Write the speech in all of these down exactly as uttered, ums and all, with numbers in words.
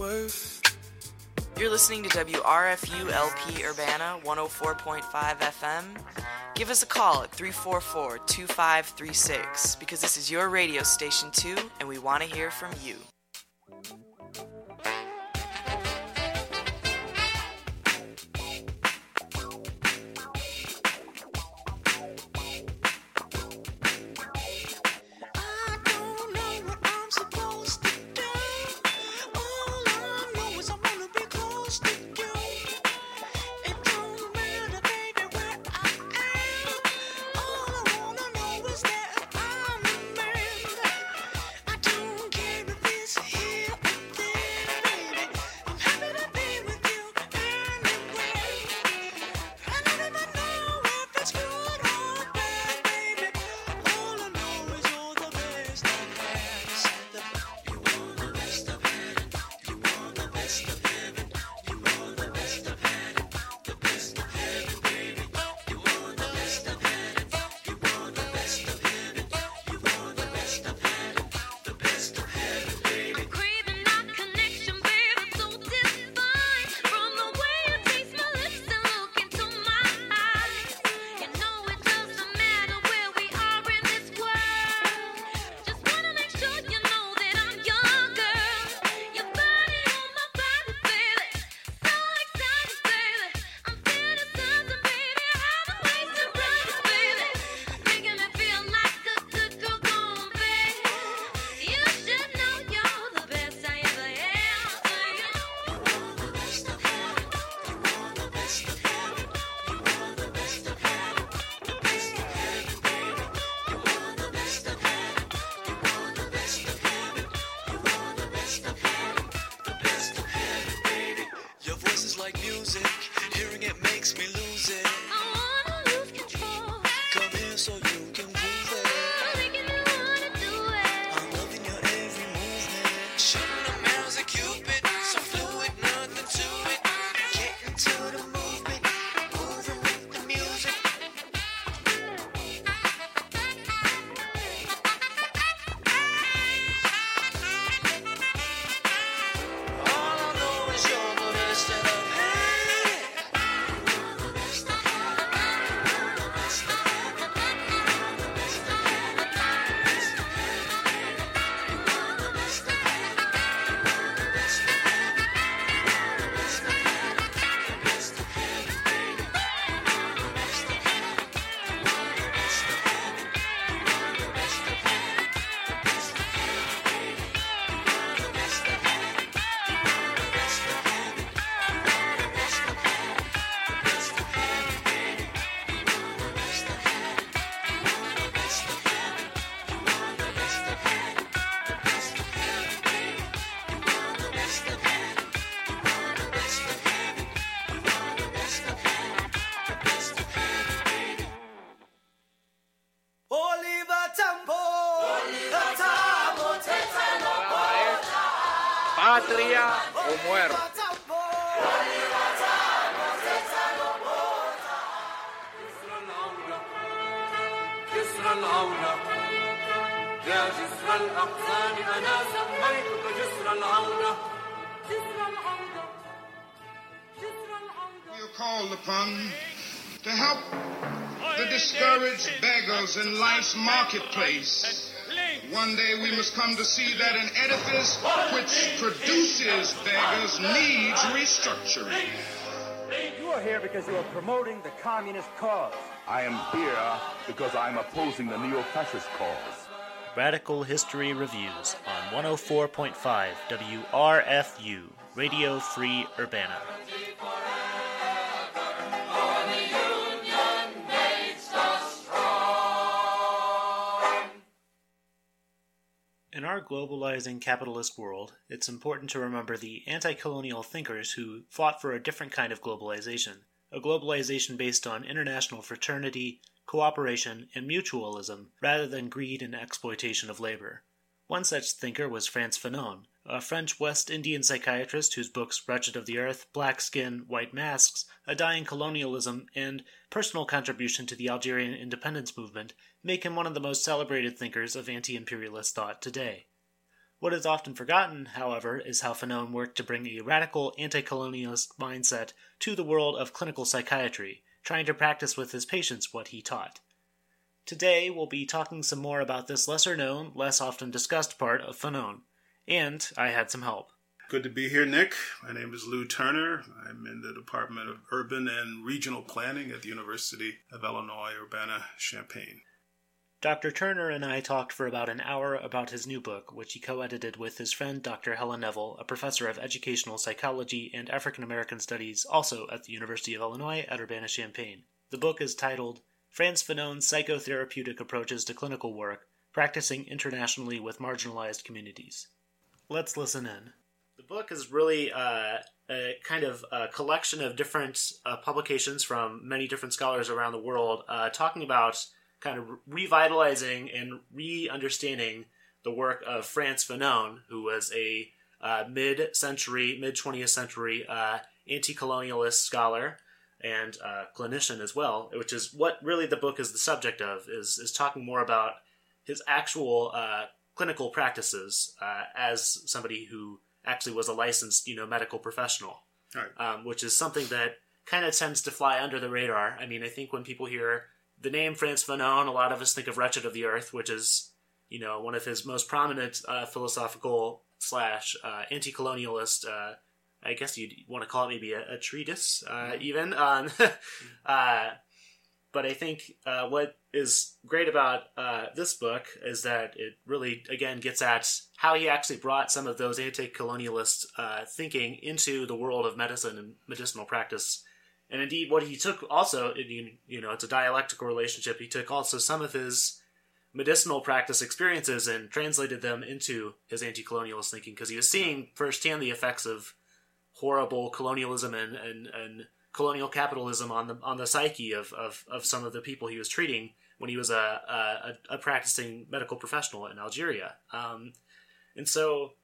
worth. You're listening to W R F U L P Urbana one oh four point five F M. Give us a call at three four four, two five three six because this is your radio station too, and we want to hear from you. Patria o muerte. جسر العودة يا جسر الأقزام أنا سميتك جسر العودة جسر العودة جسر العودة. We are called upon to help the discouraged beggars in life's marketplace. One day we must come to see that an edifice which produces beggars needs restructuring. You are here because you are promoting the communist cause. I am here because I'm opposing the neo-fascist cause. Radical History Reviews on one oh four point five W R F U, Radio Free Urbana. In our globalizing capitalist world, it's important to remember the anti-colonial thinkers who fought for a different kind of globalization, a globalization based on international fraternity, cooperation, and mutualism, rather than greed and exploitation of labor. One such thinker was Frantz Fanon, a French West Indian psychiatrist whose books Wretched of the Earth, Black Skin, White Masks, A Dying Colonialism, and Personal Contribution to the Algerian Independence Movement make him one of the most celebrated thinkers of anti-imperialist thought today. What is often forgotten, however, is how Fanon worked to bring a radical anti-colonialist mindset to the world of clinical psychiatry, trying to practice with his patients what he taught. Today, we'll be talking some more about this lesser-known, less often discussed part of Fanon. And I had some help. Good to be here, Nick. My name is Lou Turner. I'm in the Department of Urban and Regional Planning at the University of Illinois Urbana-Champaign. Doctor Turner and I talked for about an hour about his new book, which he co-edited with his friend Doctor Helen Neville, a professor of educational psychology and African American studies, also at the University of Illinois at Urbana-Champaign. The book is titled Frantz Fanon's Psychotherapeutic Approaches to Clinical Work, Practicing Internationally with Marginalized Communities. Let's listen in. The book is really uh, a kind of a collection of different uh, publications from many different scholars around the world, uh, talking about kind of revitalizing and re-understanding the work of Frantz Fanon, who was a uh, mid-century, mid-twentieth century uh, anti-colonialist scholar and uh, clinician as well, which is what really the book is the subject of, is, is talking more about his actual uh, clinical practices uh, as somebody who actually was a licensed, you know, medical professional, Right. um, which is something that kind of tends to fly under the radar. I mean, I think when people hear the name Frantz Fanon, a lot of us think of Wretched of the Earth, which is, you know, one of his most prominent uh, philosophical slash uh, anti-colonialist, uh, I guess you'd want to call it maybe a, a treatise, uh, even. Um, uh, but I think uh, what is great about uh, this book is that it really, again, gets at how he actually brought some of those anti-colonialist uh, thinking into the world of medicine and medicinal practice. And indeed, what he took also, you know, it's a dialectical relationship. He took also some of his medicinal practice experiences and translated them into his anti-colonialist thinking, because he was seeing firsthand the effects of horrible colonialism and, and, and colonial capitalism on the on the psyche of, of, of some of the people he was treating when he was a, a, a practicing medical professional in Algeria. Um, and so,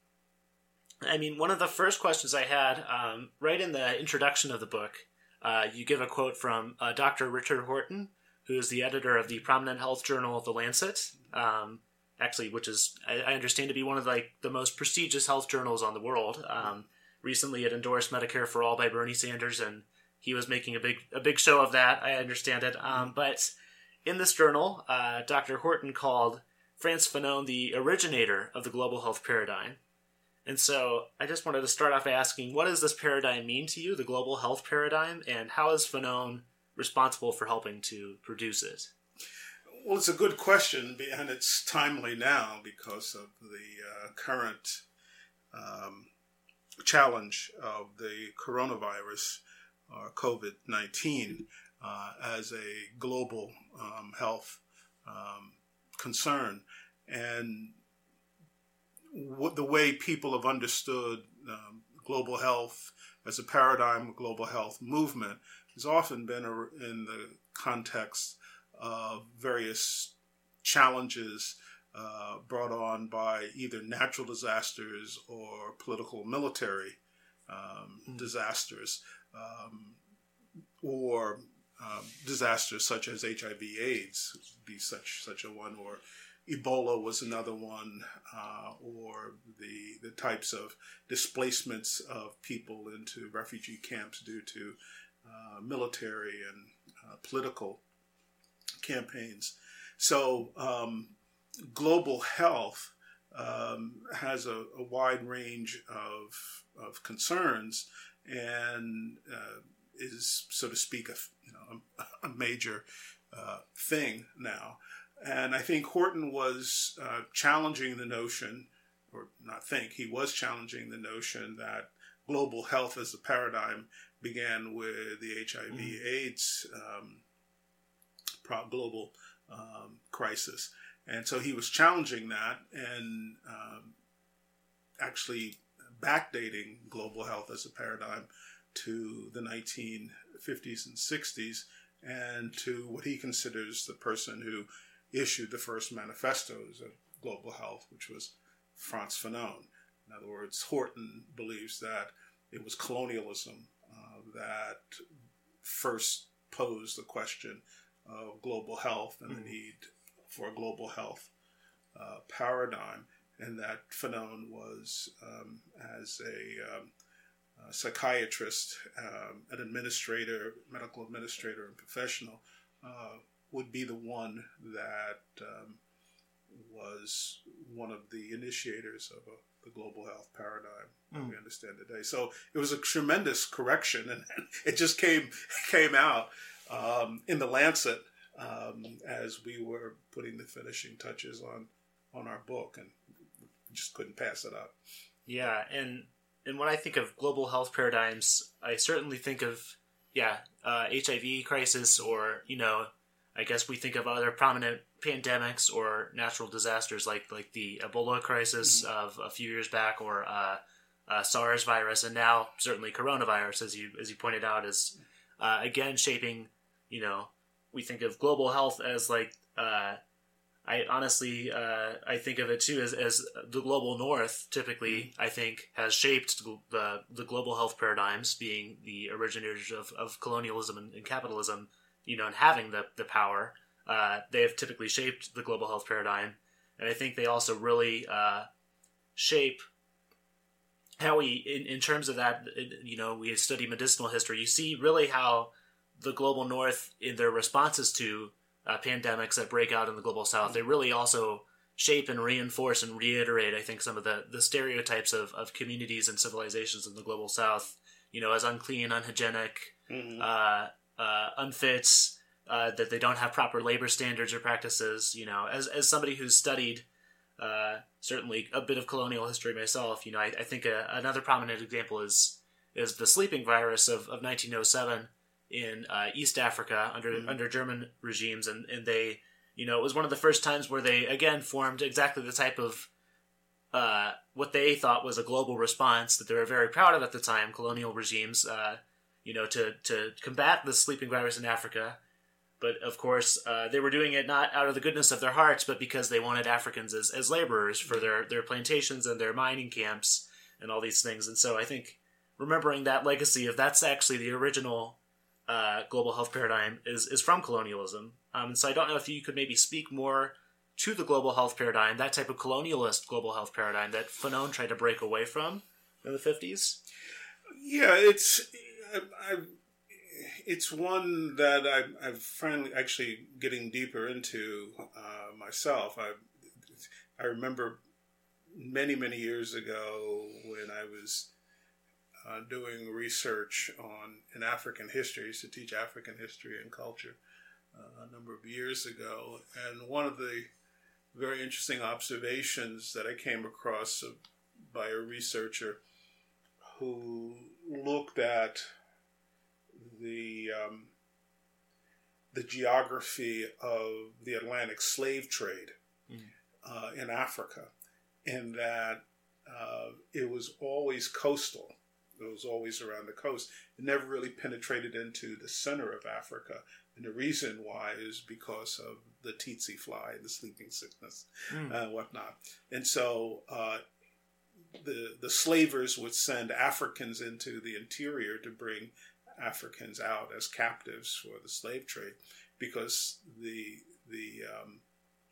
I mean, one of the first questions I had, um, right in the introduction of the book, Uh, you give a quote from uh, Doctor Richard Horton, who is the editor of the prominent health journal The Lancet, um, actually, which is, I, I understand, to be one of like the most prestigious health journals on the world. Um, recently, it endorsed Medicare for All by Bernie Sanders, and he was making a big a big show of that. I understand it. Um, but in this journal, uh, Doctor Horton called Frantz Fanon the originator of the global health paradigm. And so I just wanted to start off by asking, what does this paradigm mean to you, the global health paradigm, and how is Fanon responsible for helping to produce it? Well, it's a good question, and it's timely now because of the uh, current um, challenge of the coronavirus, or covid nineteen, uh, as a global um, health um, concern. And what the way people have understood um, global health as a paradigm, global health movement, has often been a, in the context of various challenges uh, brought on by either natural disasters or political military um, mm. disasters, um, or um, disasters such as H I V AIDS would be such such a one, or Ebola was another one, uh, or the the types of displacements of people into refugee camps due to uh, military and uh, political campaigns. So um, global health um, has a, a wide range of of concerns, and uh, is, so to speak, a you know a, a major uh, thing now. And I think Horton was uh, challenging the notion, or not think, he was challenging the notion that global health as a paradigm began with the H I V mm-hmm. AIDS um, global um, crisis. And so he was challenging that and um, actually backdating global health as a paradigm to the nineteen fifties and sixties, and to what he considers the person who issued the first manifestos of global health, which was Frantz Fanon. In other words, Horton believes that it was colonialism uh, that first posed the question of global health and mm-hmm. the need for a global health uh, paradigm. and that Fanon was, um, as a, um, a psychiatrist, um, an administrator, medical administrator, and professional, uh, would be the one that um, was one of the initiators of a, the global health paradigm that mm. we understand today. So it was a tremendous correction, and it just came came out um, in the Lancet um, as we were putting the finishing touches on on our book, and we just couldn't pass it up. Yeah, and and when I think of global health paradigms, I certainly think of yeah uh, H I V crisis, or you know. I guess we think of other prominent pandemics or natural disasters like like the Ebola crisis mm-hmm. of a few years back, or uh, uh, SARS virus, and now certainly coronavirus, as you as you pointed out, is uh, again shaping. You know, we think of global health as like uh, I honestly uh, I think of it too as, as the global north. Typically, mm-hmm. I think has shaped the the global health paradigms, being the originators of, of colonialism and, and capitalism. You know, and having the, the power, uh, they have typically shaped the global health paradigm. And I think they also really uh, shape how we, in, in terms of that, you know, we study medicinal history. You see really how the global north, in their responses to uh, pandemics that break out in the global south, they really also shape and reinforce and reiterate, I think, some of the, the stereotypes of, of communities and civilizations in the global south, you know, as unclean, unhygienic, mm-hmm. uh, Uh, unfit, uh, that they don't have proper labor standards or practices. You know, as as somebody who's studied uh, certainly a bit of colonial history myself, you know, I, I think a, another prominent example is is the sleeping virus of, of nineteen oh seven in uh, East Africa under mm-hmm. under German regimes, and, and they, you know, it was one of the first times where they again formed exactly the type of uh, what they thought was a global response that they were very proud of at the time. Colonial regimes. Uh, you know, to, to combat the sleeping virus in Africa. But, of course, uh, they were doing it not out of the goodness of their hearts, but because they wanted Africans as, as laborers for their, their plantations and their mining camps and all these things. And so I think remembering that legacy of that's actually the original uh, global health paradigm is, is from colonialism. Um, and so I don't know if you could maybe speak more to the global health paradigm, that type of colonialist global health paradigm that Fanon tried to break away from in the fifties. Yeah, it's... I've, it's one that I've, I've finally actually getting deeper into uh, myself. I I remember many, many years ago when I was uh, doing research on in African history. I used to teach African history and culture uh, a number of years ago. And one of the very interesting observations that I came across uh, by a researcher who looked at the um, the geography of the Atlantic slave trade mm. uh, in Africa, and that uh, it was always coastal. It was always around the coast. It never really penetrated into the center of Africa, and the reason why is because of the tsetse fly, the sleeping sickness, mm. and whatnot. And so uh, the the slavers would send Africans into the interior to bring Africans out as captives for the slave trade, because the the um,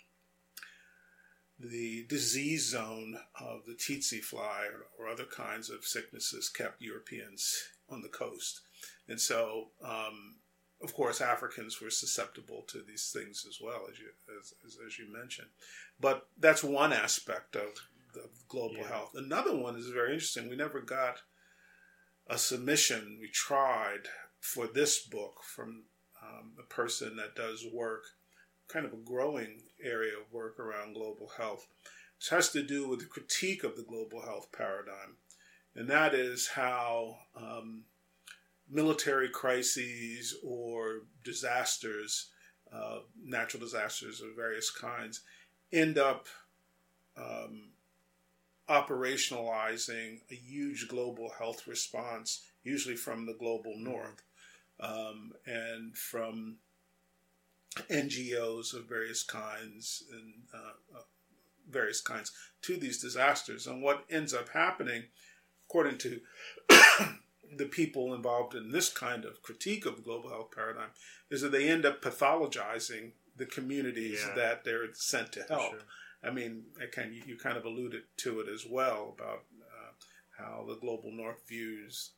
the disease zone of the tsetse fly or, or other kinds of sicknesses kept Europeans on the coast, and so um, of course Africans were susceptible to these things as well, as you as as, as you mentioned. But that's one aspect of the global yeah. health. Another one is very interesting. We never got a submission. We tried for this book from um, a person that does work, kind of a growing area of work around global health. This has to do with the critique of the global health paradigm, and that is how um, military crises or disasters, uh, natural disasters of various kinds, end up um, operationalizing a huge global health response, usually from the global north, um, and from N G Os of various kinds and uh, uh, various kinds to these disasters. And what ends up happening, according to the people involved in this kind of critique of the global health paradigm, is that they end up pathologizing the communities yeah. that they're sent to help. Sure. I mean, again, you, you kind of alluded to it as well about uh, how the global north views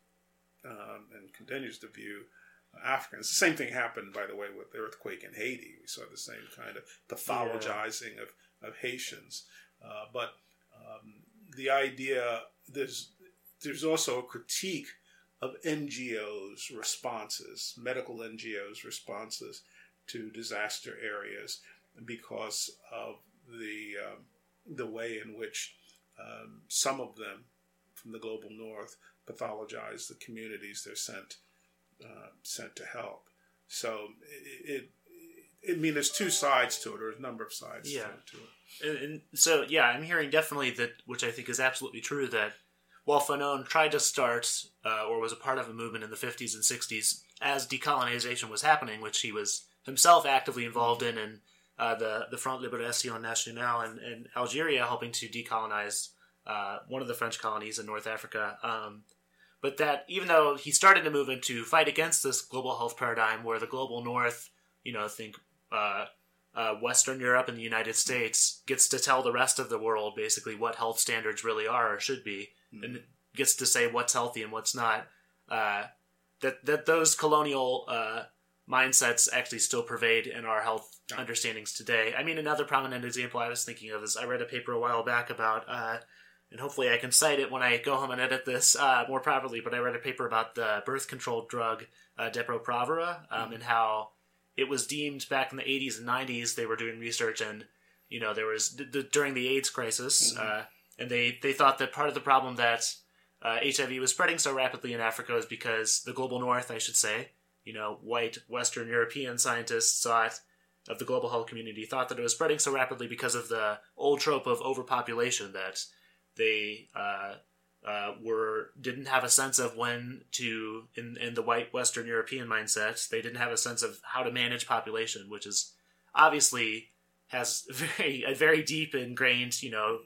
um, and continues to view Africans. The same thing happened, by the way, with the earthquake in Haiti. We saw the same kind of pathologizing yeah. of, of Haitians. Uh, but um, the idea, there's there's also a critique of N G Os' responses, medical N G Os' responses to disaster areas because of the um, the way in which um, some of them from the global north pathologize the communities they're sent uh, sent to help. So it, it, I mean, there's two sides to it, or a number of sides yeah. to, to it. And, and so, yeah, I'm hearing definitely that, which I think is absolutely true, that while Fanon tried to start, uh, or was a part of a movement in the fifties and sixties as decolonization was happening, which he was himself actively involved in, and uh, the, the Front Libération Nationale in, in Algeria helping to decolonize uh, one of the French colonies in North Africa. Um, but that even though he started a movement to fight against this global health paradigm where the global north, you know, think uh, uh, Western Europe and the United States gets to tell the rest of the world basically what health standards really are or should be, mm-hmm. and gets to say what's healthy and what's not, uh, that, that those colonial uh, mindsets actually still pervade in our health understandings today. I mean, another prominent example I was thinking of is I read a paper a while back about, uh, and hopefully I can cite it when I go home and edit this uh, more properly, but I read a paper about the birth control drug uh, Depo-Provera, um, mm-hmm. and how it was deemed back in the eighties and nineties, they were doing research, and, you know, there was, d- d- during the AIDS crisis, mm-hmm. uh, and they, they thought that part of the problem that uh, H I V was spreading so rapidly in Africa was because the global north, I should say, you know, white Western European scientists thought of the global health community thought that it was spreading so rapidly because of the old trope of overpopulation, that they uh, uh, were didn't have a sense of when to, in, in the white Western European mindset, they didn't have a sense of how to manage population, which is obviously has very a very deep ingrained, you know,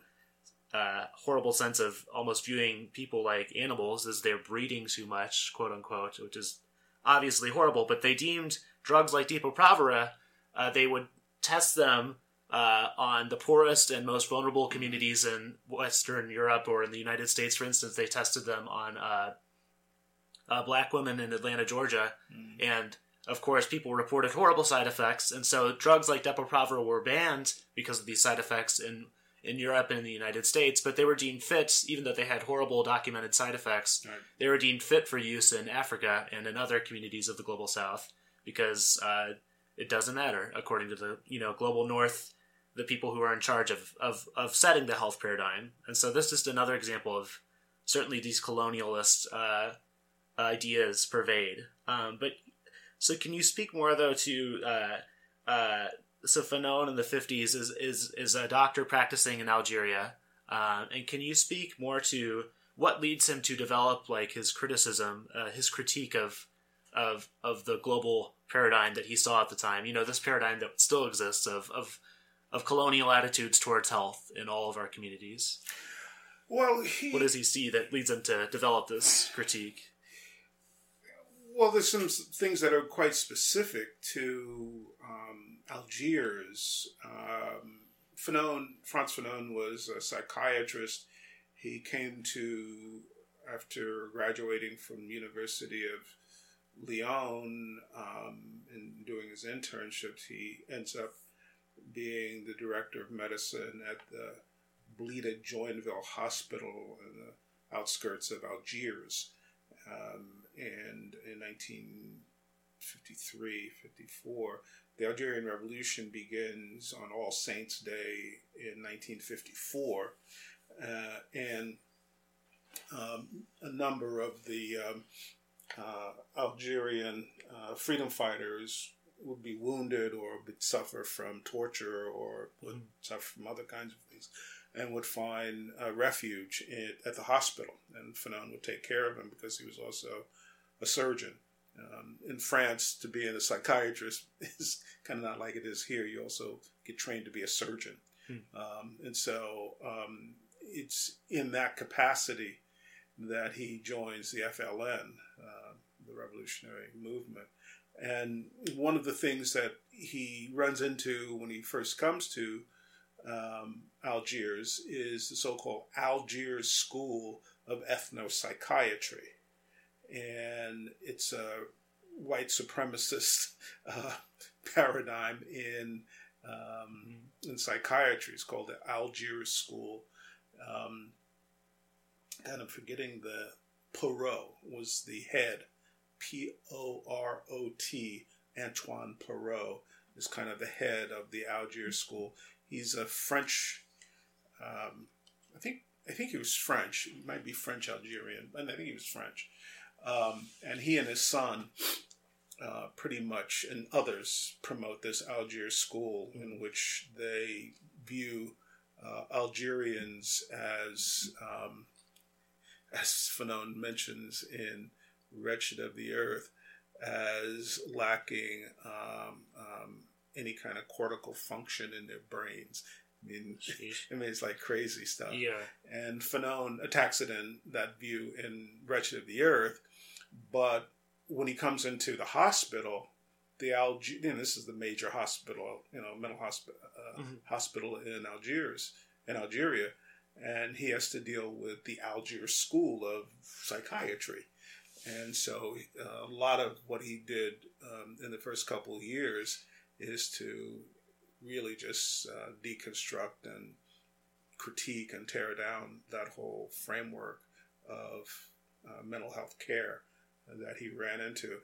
uh, horrible sense of almost viewing people like animals as they're breeding too much, quote unquote, which is obviously horrible. But they deemed drugs like Depo-Provera, uh, they would test them uh, on the poorest and most vulnerable communities in Western Europe or in the United States, for instance. They tested them on uh, uh, black women in Atlanta, Georgia. Mm. And, of course, people reported horrible side effects. And so drugs like Depo-Provera were banned because of these side effects in, in Europe and in the United States. But they were deemed fit, even though they had horrible documented side effects. Right. They were deemed fit for use in Africa and in other communities of the global south because uh, it doesn't matter, according to the you know global north, the people who are in charge of, of, of setting the health paradigm. And so this is just another example of certainly these colonialist uh, ideas pervade. Um, but so can you speak more, though, to... Uh, uh, so Fanon in the fifties is, is, is a doctor practicing in Algeria. Um, and can you speak more to what leads him to develop like his criticism, uh, his critique of, of, of the global paradigm that he saw at the time? You know, this paradigm that still exists of, of, of colonial attitudes towards health in all of our communities. Well, he, what does he see that leads him to develop this critique? Well, there's some things that are quite specific to um, Algiers. Um, Fanon, Frantz Fanon was a psychiatrist. He came to, after graduating from University of Lyon um, and doing his internships, he ends up being the director of medicine at the Blida Joinville Hospital in the outskirts of Algiers. Um, and in nineteen fifty-three, fifty-four, the Algerian Revolution begins on All Saints' Day in nineteen fifty-four, uh, and um, a number of the um, uh, Algerian uh, freedom fighters would be wounded or would suffer from torture or would suffer from other kinds of things, and would find a refuge in, at the hospital. And Fanon would take care of them because he was also a surgeon. Um, in France, to be a psychiatrist is kind of not like it is here. You also get trained to be a surgeon. Hmm. Um, and so um, it's in that capacity that he joins the F L N, uh, the revolutionary movement. And one of the things that he runs into when he first comes to um, Algiers is the so-called Algiers School of Ethnopsychiatry. And it's a white supremacist uh, paradigm in um, in psychiatry. It's called the Algiers School. Um, and I'm forgetting the Perot was the head. P O R O T, Antoine Perot, is kind of the head of the Algiers School. He's a French, um, I think I think he was French. He might be French Algerian, but I think he was French. Um, and he and his son uh, pretty much, and others, promote this Algiers School in which they view uh, Algerians as, um, as Fanon mentions in Wretched of the Earth, as lacking um, um, any kind of cortical function in their brains. I mean, I mean, it's like crazy stuff. Yeah. And Fanon attacks it in that view in Wretched of the Earth, but when he comes into the hospital, the Alger, you know, this is the major hospital, you know, mental hospital, uh, mm-hmm. hospital in Algiers, in Algeria, and he has to deal with the Algiers School of Psychiatry. And so uh, a lot of what he did um, in the first couple of years is to really just uh, deconstruct and critique and tear down that whole framework of uh, mental health care that he ran into.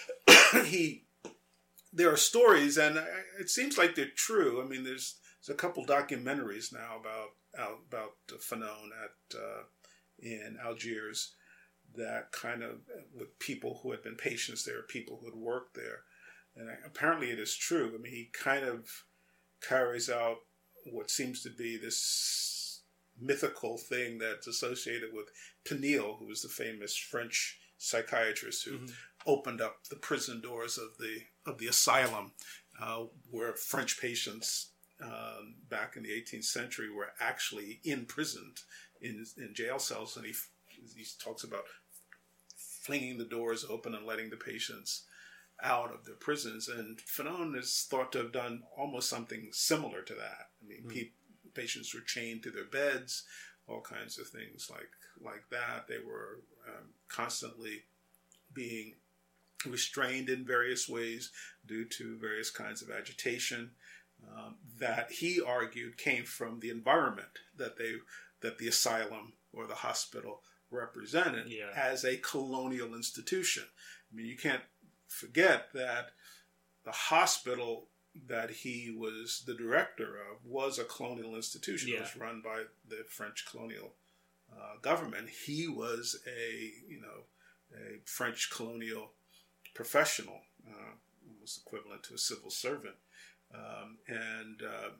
he, there are stories, and it seems like they're true. I mean, there's, there's a couple documentaries now about about Fanon at uh, in Algiers that kind of, with people who had been patients there, people who had worked there. And apparently it is true. I mean, he kind of carries out what seems to be this mythical thing that's associated with Péniel, who was the famous French psychiatrist who mm-hmm. opened up the prison doors of the of the asylum, uh, where French patients um, back in the eighteenth century were actually imprisoned in in jail cells, and he he talks about flinging the doors open and letting the patients out of their prisons. And Fanon is thought to have done almost something similar to that. I mean, mm. pe- patients were chained to their beds, all kinds of things like like that. They were um, constantly being restrained in various ways due to various kinds of agitation um, that he argued came from the environment that they that the asylum or the hospital represented yeah. as a colonial institution. I mean, you can't forget that the hospital that he was the director of was a colonial institution. Yeah. It was run by the French colonial uh, government. He was a, you know, a French colonial professional, uh, almost equivalent to a civil servant. Um, and, uh,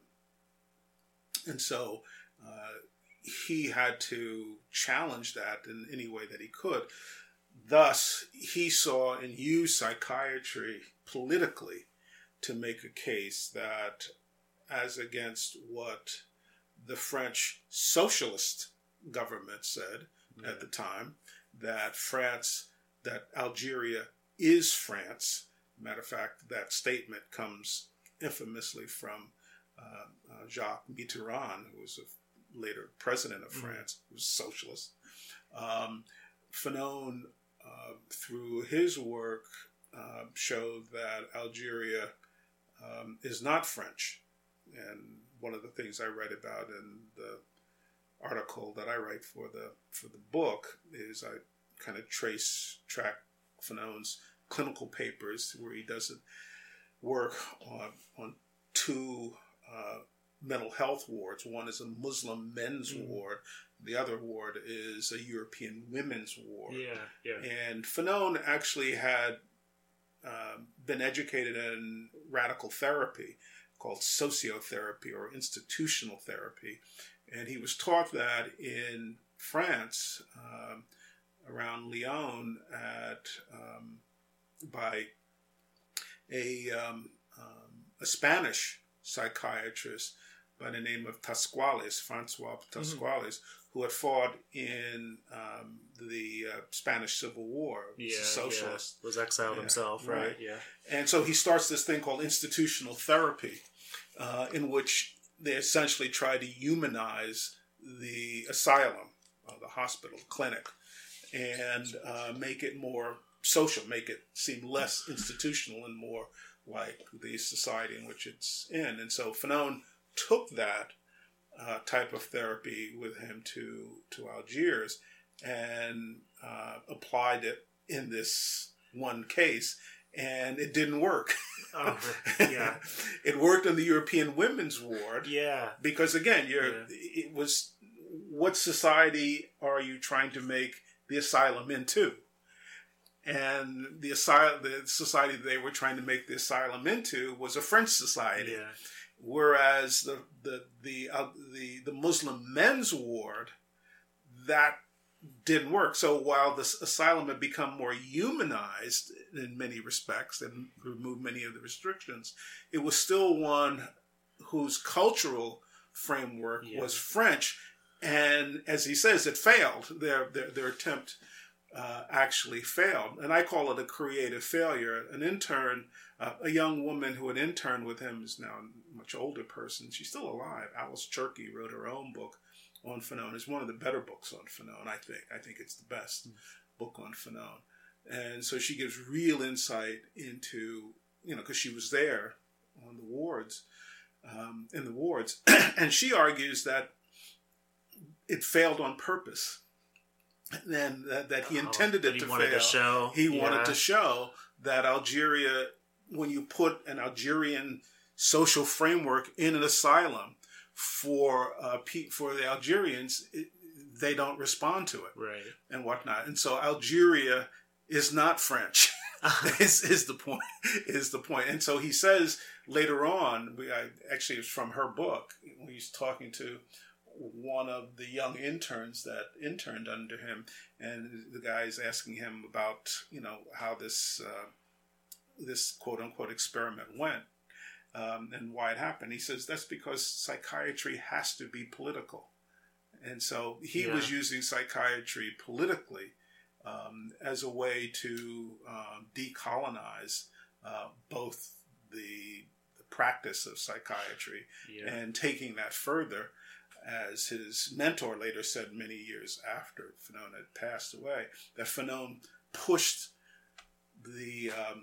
and so, uh, he had to challenge that in any way that he could. Thus, he saw and used psychiatry politically to make a case that, as against what the French socialist government said yeah. at the time, that France, that Algeria is France. Matter of fact, that statement comes infamously from uh, uh, Jacques Mitterrand, who was a later president of France, who was socialist. Um, Fanon, uh, through his work, uh, showed that Algeria um, is not French. And one of the things I write about in the article that I write for the for the book is I kind of trace, track Fanon's clinical papers where he does work on, on two uh, mental health wards. One is a Muslim men's mm. ward. The other ward is a European women's ward. Yeah, yeah. And Fanon actually had uh, been educated in radical therapy called sociotherapy or institutional therapy. And he was taught that in France, um, around Lyon, at um, by a, um, um, a Spanish psychiatrist by the name of Tasquales, Francois Tasquales, mm-hmm. who had fought in um, the uh, Spanish Civil War. Yeah, a socialist. Yeah. Was exiled yeah, himself, right? right? Yeah. And so he starts this thing called institutional therapy, uh, in which they essentially tried to humanize the asylum, uh, the hospital, clinic, and uh, make it more social, make it seem less institutional and more like the society in which it's in. And so Fanon took that uh, type of therapy with him to, to Algiers and uh, applied it in this one case, and it didn't work. Oh, yeah. It worked in the European women's ward. Yeah. Because again, you're, yeah. it was, what society are you trying to make the asylum into? And the asylum, the society they were trying to make the asylum into was a French society. Yeah. Whereas the, the, the, uh, the, the Muslim men's ward, that didn't work. So while this asylum had become more humanized in many respects and removed many of the restrictions, it was still one whose cultural framework yeah. was French. And as he says, it failed. Their their, their attempt uh, actually failed. And I call it a creative failure. An intern, uh, a young woman who had interned with him is now a much older person. She's still alive. Alice Cherky wrote her own book on Fanon. It's one of the better books on Fanon, I think. I think it's the best mm. book on Fanon. And so she gives real insight into, you know, because she was there on the wards, um, in the wards. And she argues that it failed on purpose. And that, that he intended oh, it he to wanted fail. To show. He yeah. wanted to show that Algeria, when you put an Algerian social framework in an asylum, for uh, for the Algerians, it, they don't respond to it, right, and whatnot. And so Algeria is not French. is, is the point? Is the point? And so he says later on, we, I, actually it's from her book, when he's talking to one of the young interns that interned under him, and the guy is asking him about, you know, how this uh, this quote unquote experiment went. Um, and why it happened. He says that's because psychiatry has to be political. And so he yeah. was using psychiatry politically um, as a way to uh, decolonize uh, both the, the practice of psychiatry yeah. and taking that further, as his mentor later said many years after Fanon had passed away, that Fanon pushed the um,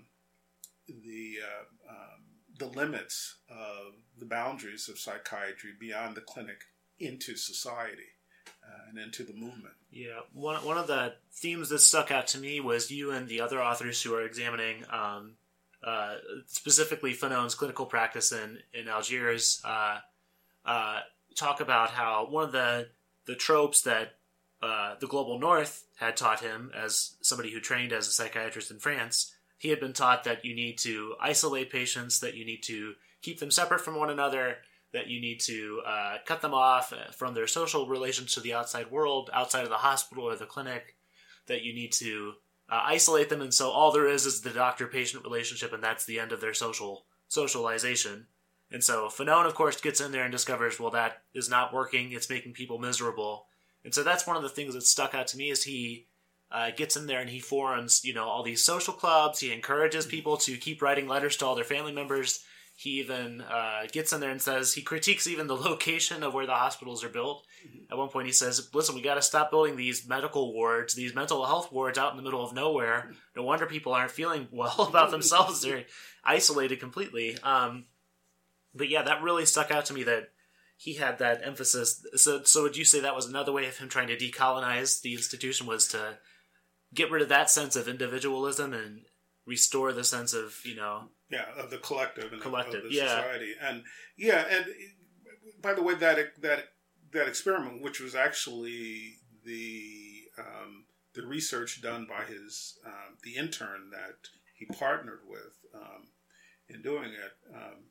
the uh, um, the limits of the boundaries of psychiatry beyond the clinic into society uh, and into the movement. Yeah, one one of the themes that stuck out to me was you and the other authors who are examining um, uh, specifically Fanon's clinical practice in, in Algiers uh, uh, talk about how one of the, the tropes that uh, the Global North had taught him as somebody who trained as a psychiatrist in France. He had been taught that you need to isolate patients, that you need to keep them separate from one another, that you need to uh, cut them off from their social relations to the outside world, outside of the hospital or the clinic, that you need to uh, isolate them, and so all there is is the doctor-patient relationship, and that's the end of their social socialization. And so Fanon, of course, gets in there and discovers, well, that is not working, it's making people miserable. And so that's one of the things that stuck out to me, is he Uh, gets in there and he forms, you know, all these social clubs. He encourages people to keep writing letters to all their family members. He even uh, gets in there and says, he critiques even the location of where the hospitals are built. Mm-hmm. At one point he says, listen, we got to stop building these medical wards, these mental health wards out in the middle of nowhere. No wonder people aren't feeling well about themselves. They're isolated completely. Um, but yeah, that really stuck out to me, that he had that emphasis. So, so would you say that was another way of him trying to decolonize the institution, was to get rid of that sense of individualism and restore the sense of, you know... Yeah, of the collective and collective, of the yeah. society. And, yeah, and by the way, that that that experiment, which was actually the um, the research done by his um, the intern that he partnered with um, in doing it, um,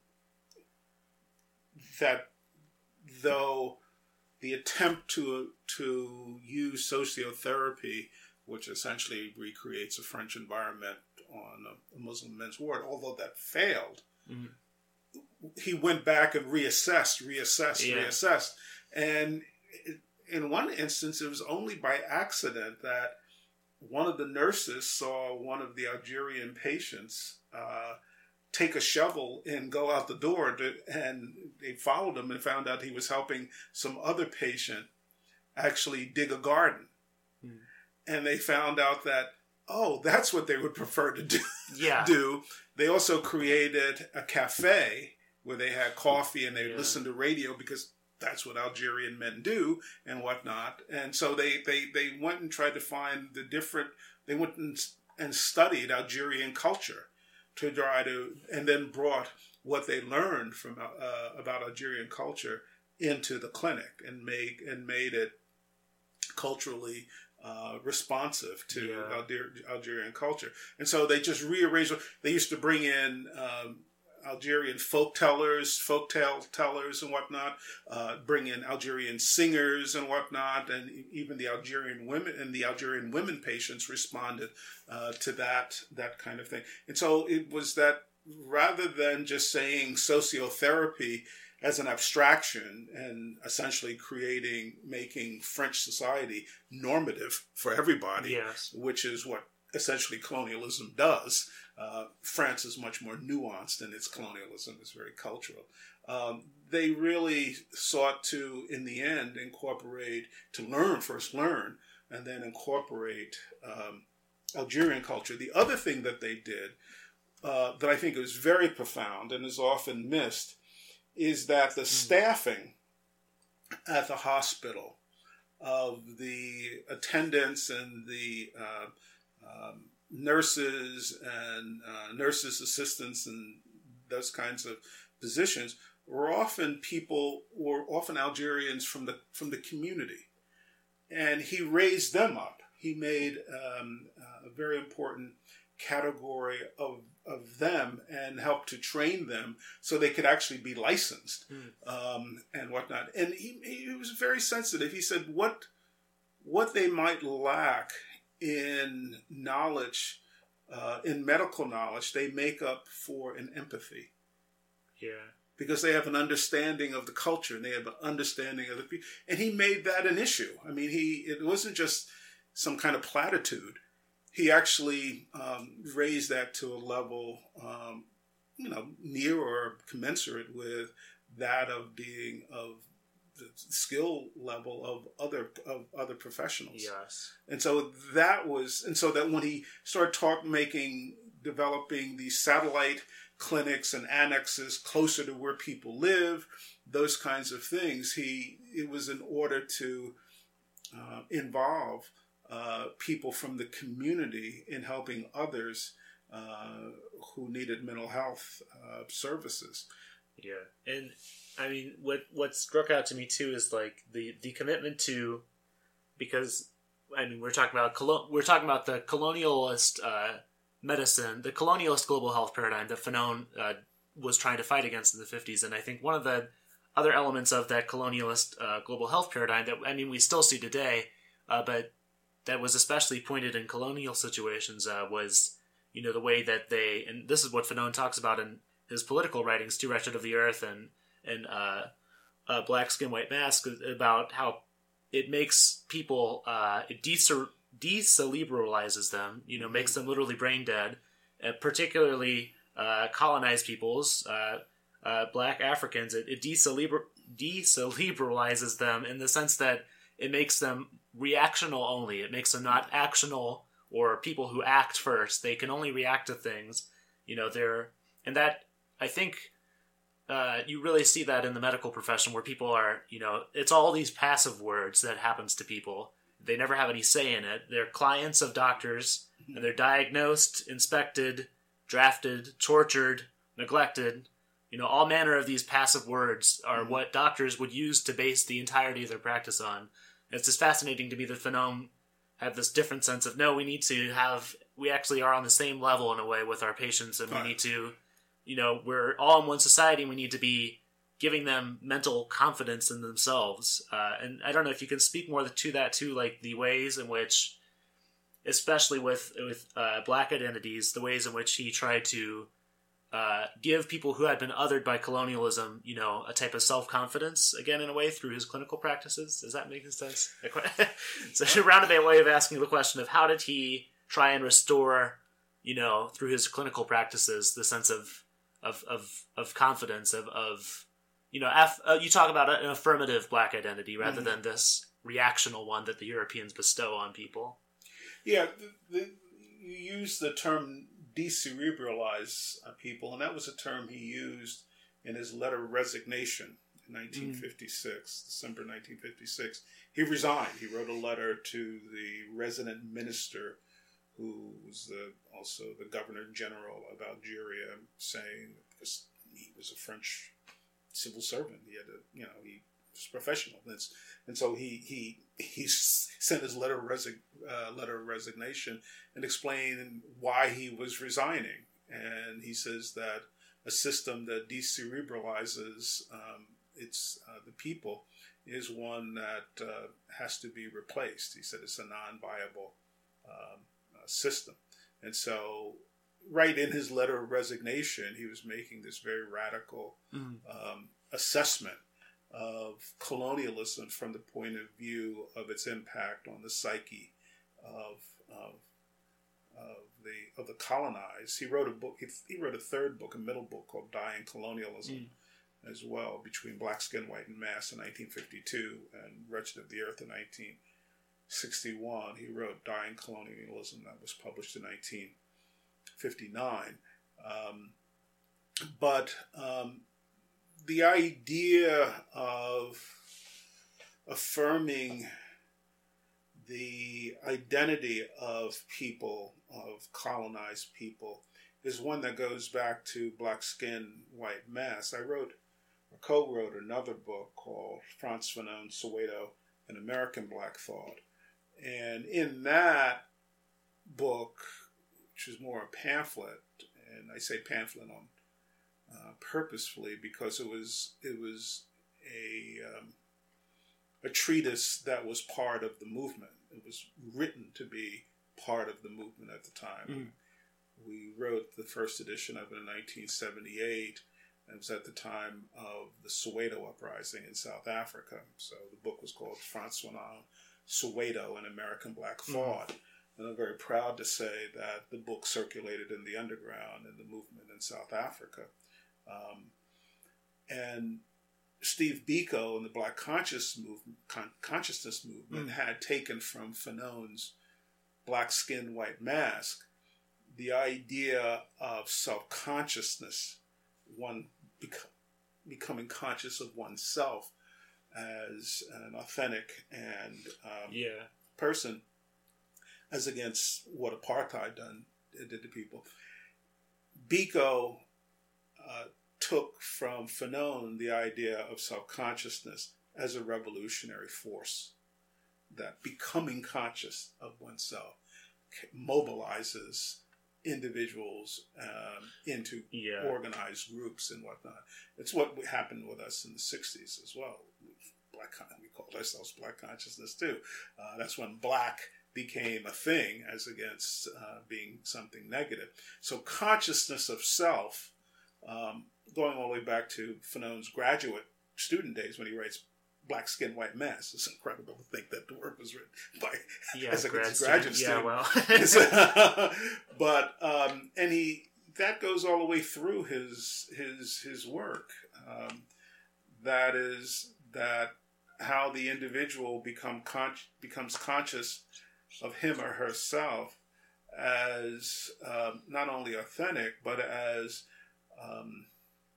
that though the attempt to to use sociotherapy, which essentially recreates a French environment on a Muslim men's ward, although that failed, mm-hmm. he went back and reassessed, reassessed, yeah. reassessed. And in one instance, it was only by accident that one of the nurses saw one of the Algerian patients uh, take a shovel and go out the door, to, and they followed him and found out he was helping some other patient actually dig a garden. Mm. And they found out that, oh, that's what they would prefer to do. Yeah. do. They also created a cafe where they had coffee and they yeah. listened to radio because that's what Algerian men do and whatnot. And so they, they, they went and tried to find the different, they went and, and studied Algerian culture to try to, and then brought what they learned from uh, about Algerian culture into the clinic and make and made it culturally uh, responsive to yeah. Alger- Algerian culture. And so they just rearranged. They used to bring in um, Algerian folk tellers, folk tale tellers and whatnot, uh, bring in Algerian singers and whatnot, and even the Algerian women and the Algerian women patients responded uh, to that that kind of thing. And so it was that rather than just saying sociotherapy as an abstraction and essentially creating, making French society normative for everybody, yes. which is what essentially colonialism does. Uh, France is much more nuanced in its colonialism. It's very cultural. Um, they really sought to, in the end, incorporate, to learn, first learn, and then incorporate um, Algerian culture. The other thing that they did uh, that I think is very profound and is often missed is that the staffing at the hospital of the attendants and the uh, um, nurses and uh, nurses assistants and those kinds of positions were often people, were often Algerians from the from the community, and he raised them up. He made um, a very important category of of them and helped to train them so they could actually be licensed mm. um, and whatnot. And he, he was very sensitive. He said what what they might lack in knowledge, uh, in medical knowledge, they make up for in empathy. Yeah. Because they have an understanding of the culture and they have an understanding of the people. And he made that an issue. I mean, he it wasn't just some kind of platitude. He actually um, raised that to a level, um, you know, near or commensurate with that of being of the skill level of other of other professionals. Yes. And so that was, and so that when he started talk making, developing these satellite clinics and annexes closer to where people live, those kinds of things, he it was in order to uh, involve uh, people from the community in helping others uh, who needed mental health uh, services. Yeah, and I mean, what what struck out to me too is like the, the commitment to, because I mean we're talking about colo- we're talking about the colonialist uh, medicine, the colonialist global health paradigm that Fanon uh, was trying to fight against in the fifties, and I think one of the other elements of that colonialist uh, global health paradigm that I mean we still see today, uh, but that was especially pointed in colonial situations uh, was you know the way that they, and this is what Fanon talks about in his political writings, Too Wretched of the Earth and and uh, uh, Black Skin, White Mask, about how it makes people, uh, it de- decerebralizes them, you know, makes them literally brain dead, uh, particularly uh, colonized peoples, uh, uh, Black Africans. It, it decerebr- decerebralizes them in the sense that it makes them reactional only. It makes them not actional or people who act first. They can only react to things. You know, they're, and that, I think uh, you really see that in the medical profession where people are, you know, it's all these passive words that happens to people. They never have any say in it. They're clients of doctors, and they're diagnosed, inspected, drafted, tortured, neglected. You know, all manner of these passive words are mm-hmm. what doctors would use to base the entirety of their practice on. And it's just fascinating to me that Fanon had this different sense of, no, we need to have, we actually are on the same level in a way with our patients, and we right. need to, you know, we're all in one society, and we need to be giving them mental confidence in themselves. Uh, and I don't know if you can speak more to that too, like the ways in which, especially with with uh, Black identities, the ways in which he tried to uh, give people who had been othered by colonialism, you know, a type of self-confidence, again, in a way, through his clinical practices. Does that make sense? It's a roundabout way of asking the question of how did he try and restore, you know, through his clinical practices, the sense of of of, of confidence, of, of you know, af- uh, you talk about an affirmative black identity rather mm-hmm. than this reactional one that the Europeans bestow on people. Yeah, the, the, you use the term decerebralize people, and that was a term he used in his letter of resignation in nineteen fifty-six, mm. December nineteen fifty-six. He resigned. He wrote a letter to the resident minister, who was the, also the governor general of Algeria, saying, because he was a French civil servant, he had a, you know, he was professional, and, and so he he he sent his letter of resi- uh, letter of resignation and explained why he was resigning. And he says that a system that decerebralizes um, its uh, the people is one that uh, has to be replaced. He said it's a non-viable um, uh, system. And so right in his letter of resignation, he was making this very radical mm. um, assessment of colonialism from the point of view of its impact on the psyche of, of, of the of the colonized. He wrote a book. He, he wrote a third book, a middle book called "Dying Colonialism," mm. as well, between Black Skin, White, and Mass in nineteen fifty-two and Wretched of the Earth in nineteen sixty-one. He wrote "Dying Colonialism," that was published in nineteen fifty-nine. Um, but um, the idea of affirming the identity of people, of colonized people, is one that goes back to Black Skin, White Mass. I wrote, or co-wrote another book called Frantz Fanon, Soweto, An American Black Thought. And in that book, which is more a pamphlet, and I say pamphlet on uh, purposefully because it was it was a um, a treatise that was part of the movement. It was written to be part of the movement at the time. Mm. We wrote the first edition of it in nineteen seventy-eight. And it was at the time of the Soweto uprising in South Africa. So the book was called Frantz Fanon, Soweto, An American Black Thought. Mm. And I'm very proud to say that the book circulated in the underground in the movement in South Africa. Um, and Steve Biko and the Black Conscious movement, con- Consciousness Movement mm. had taken from Fanon's Black Skin, White Mask the idea of self-consciousness, one bec- becoming conscious of oneself as an authentic and um, yeah. person, as against what apartheid done did to people. Biko uh, took from Fanon the idea of self-consciousness as a revolutionary force, that becoming conscious of oneself mobilizes individuals um, into yeah. organized groups and whatnot. It's what happened with us in the sixties as well. Black, we called ourselves Black Consciousness too. Uh, that's when black became a thing as against uh, being something negative. So consciousness of self, um, going all the way back to Fanon's graduate student days when he writes Black Skin, White Mass. It's incredible to think that the work was written by yeah, as a grad graduate student. student. Yeah, well. but um, and he that goes all the way through his his his work. Um, that is that how the individual become con- becomes conscious of him or herself as um, not only authentic but as um,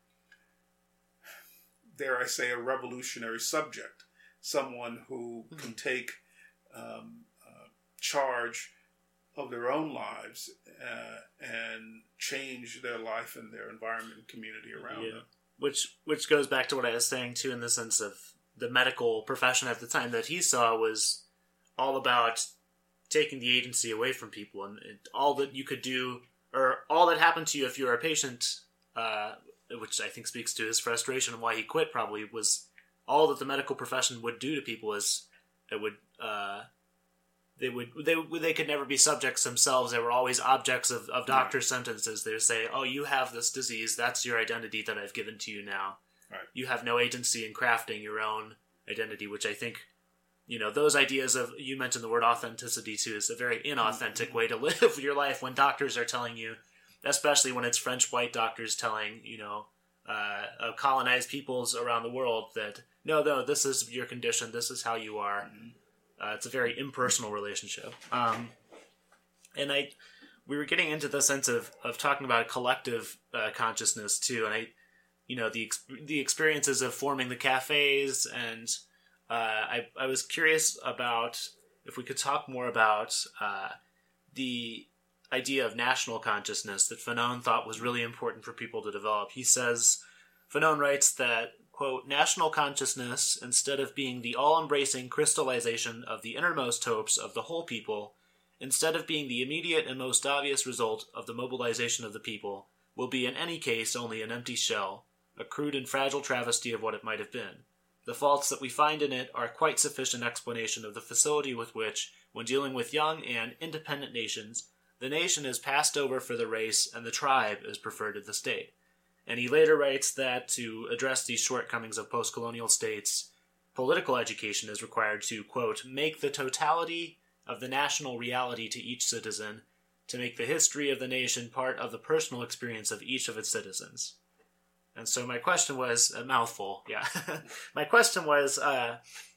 dare I say, a revolutionary subject, someone who mm-hmm. can take um, uh, charge of their own lives uh, and change their life and their environment and community around yeah. them. Which which goes back to what I was saying, too, in the sense of the medical profession at the time that he saw was all about taking the agency away from people, and, and all that you could do, or all that happened to you if you were a patient, uh, which I think speaks to his frustration and why he quit probably, was all that the medical profession would do to people is it would uh, they would they they could never be subjects themselves. They were always objects of, of doctors' sentences. They would say, "Oh, you have this disease. That's your identity that I've given to you now. Right. You have no agency in crafting your own identity," which I think, you know, those ideas of, you mentioned the word authenticity too, is a very inauthentic mm-hmm. way to live your life when doctors are telling you especially when it's French white doctors telling, you know, uh, uh, colonized peoples around the world that, no, no, this is your condition, this is how you are. Mm-hmm. Uh, it's a very impersonal relationship. Um, and I, we were getting into the sense of, of talking about collective uh, consciousness too, and I, you know, the the experiences of forming the cafes, and uh, I I was curious about if we could talk more about uh, the idea of national consciousness that Fanon thought was really important for people to develop. He says, Fanon writes that, quote, national consciousness, instead of being the all-embracing crystallization of the innermost hopes of the whole people, instead of being the immediate and most obvious result of the mobilization of the people, will be in any case only an empty shell, a crude and fragile travesty of what it might have been. The faults that we find in it are quite sufficient explanation of the facility with which, when dealing with young and independent nations, the nation is passed over for the race and the tribe is preferred to the state. And he later writes that to address these shortcomings of post-colonial states, political education is required to, quote, make the totality of the national reality to each citizen, to make the history of the nation part of the personal experience of each of its citizens. And so my question was, a mouthful, yeah. My question was, uh,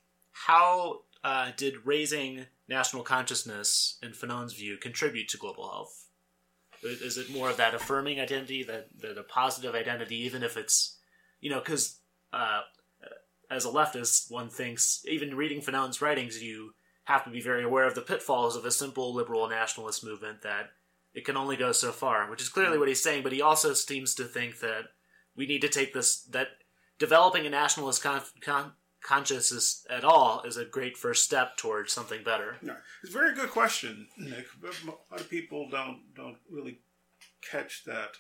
how uh, did raising national consciousness, in Fanon's view, contribute to global health? Is it more of that affirming identity, that, that a positive identity, even if it's, you know, because uh, as a leftist, one thinks, even reading Fanon's writings, you have to be very aware of the pitfalls of a simple liberal nationalist movement, that it can only go so far, which is clearly what he's saying, but he also seems to think that we need to take this, that developing a nationalist con- con- consciousness at all is a great first step towards something better. No, it's a very good question, Nick. A lot of people don't don't really catch that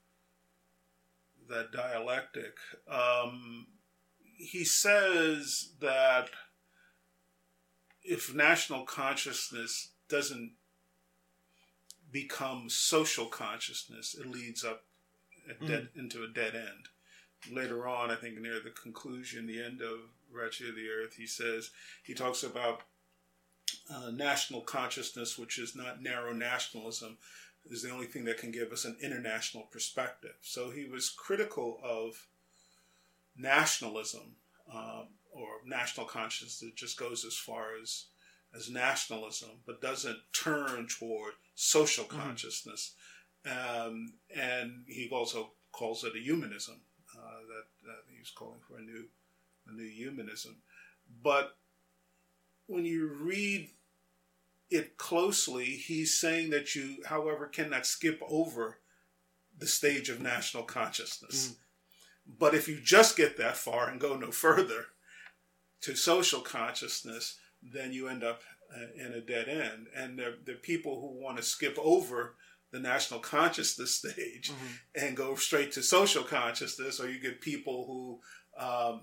that dialectic. Um, he says that if national consciousness doesn't become social consciousness, it leads up a dead, mm. into a dead end. Later on, I think near the conclusion, the end of Wretched of the Earth, he says, he talks about uh, national consciousness, which is not narrow nationalism, is the only thing that can give us an international perspective. So he was critical of nationalism, um, or national consciousness that just goes as far as as nationalism, but doesn't turn toward social consciousness. Mm-hmm. Um, and he also calls it a humanism, uh, that, that he was calling for a new a new humanism. But when you read it closely, he's saying that you, however, cannot skip over the stage of national consciousness. Mm. But if you just get that far and go no further to social consciousness, then you end up uh, in a dead end. And there, there are people who want to skip over the national consciousness stage mm-hmm. and go straight to social consciousness, or you get people who um,